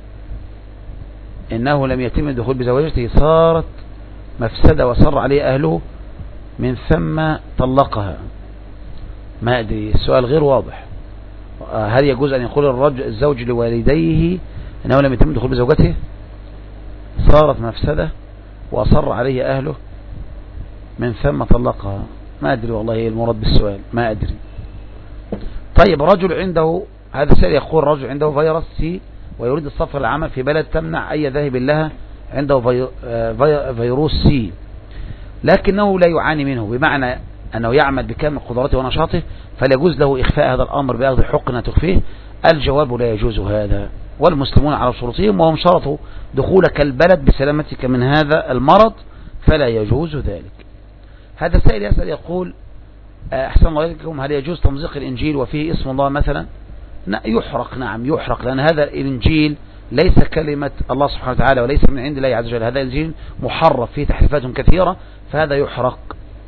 إنه لم يتم الدخول بزوجته صارت مفسدة وصر عليه أهله من ثم طلقها؟ ما أدري، السؤال غير واضح. هل يجوز أن يقول الزوج لوالديه إنه لم يتم الدخول بزوجته صارت مفسدة وأصر عليه أهله من ثم طلقها؟ ما أدري والله المراد بالسؤال، ما أدري. طيب، رجل عنده، هذا السائل يقول رجل عنده فيروس سي ويريد السفر للعمل في بلد تمنع أي ذاهب لها عنده فيروس سي، لكنه لا يعاني منه، بمعنى أنه يعمل بكامل قدراته ونشاطه، فليجوز له إخفاء هذا الأمر بأخذ حقنا تخفيه؟ الجواب لا يجوز هذا، والمسلمون على شروطهم وهم شرطوا دخولك البلد بسلامتك من هذا المرض، فلا يجوز ذلك. هذا السائل يسأل يقول أحسن الله إليكم هل يجوز تمزيق الإنجيل وفيه اسم الله مثلا؟ يحرق، نعم يحرق، لأن هذا الإنجيل ليس كلمة الله سبحانه وتعالى وليس من عند الله عز وجل، هذا الإنجيل محرف فيه تحريفات كثيرة، فهذا يحرق.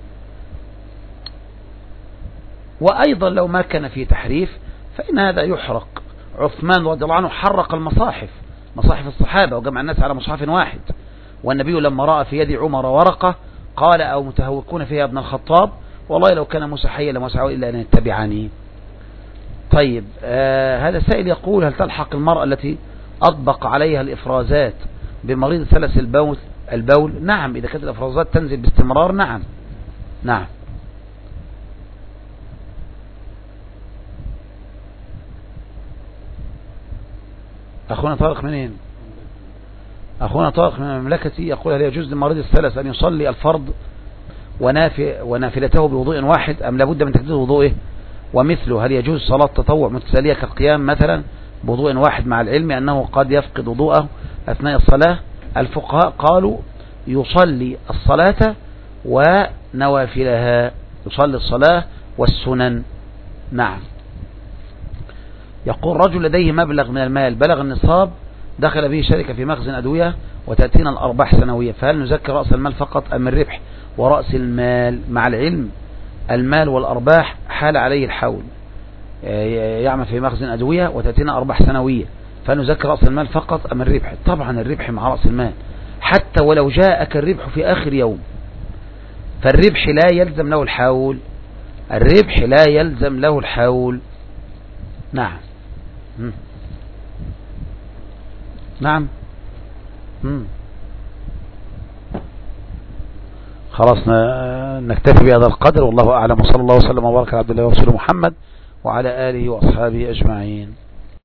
وأيضا لو ما كان فيه تحريف فإن هذا يحرق. عثمان رضي الله عنه حرق المصاحف، مصاحف الصحابة، وجمع الناس على مصحف واحد، والنبي لما رأى في يد عمر ورقة قال أو متهوكون فيها ابن الخطاب والله لو كان موسى حيا لما سعوا إلا أن يتبعني. طيب، هذا سائل يقول هل تلحق المرأة التي أطبق عليها الإفرازات بمريض سلس البول؟ نعم، إذا كانت الإفرازات تنزل باستمرار نعم. نعم. أخونا طارق منين؟ أخونا طارق من المملكة يقول: هل يجوز للمريض الثالث أن يصلي الفرض ونافلته بوضوء واحد أم لابد من تجديد وضوءه؟ ومثله هل يجوز صلاة تطوع متتالية كالقيام مثلا بوضوء واحد، مع العلم أنه قد يفقد وضوءه أثناء الصلاة؟ الفقهاء قالوا يصلي الصلاة ونوافلها، يصلي الصلاة والسنن. نعم. يقول: رجل لديه مبلغ من المال بلغ النصاب، دخل به شركة في مخزن أدوية وتأتينا الأرباح سنوية، فهل نزكي رأس المال فقط أم الربح ورأس المال؟ مع العلم المال والأرباح حال عليه الحول، يعمل في مخزن أدوية وتأتينا أرباح سنوية، فهل نزكي رأس المال فقط أم الربح؟ طبعا الربح مع رأس المال، حتى ولو جاءك الربح في آخر يوم، فالربح لا يلزم له الحول، الربح لا يلزم له الحول. نعم. نعم. خلاص نكتفي بهذا القدر، والله أعلم، وصلى الله وسلم وبارك على عبد الله ورسوله محمد وعلى آله وأصحابه أجمعين.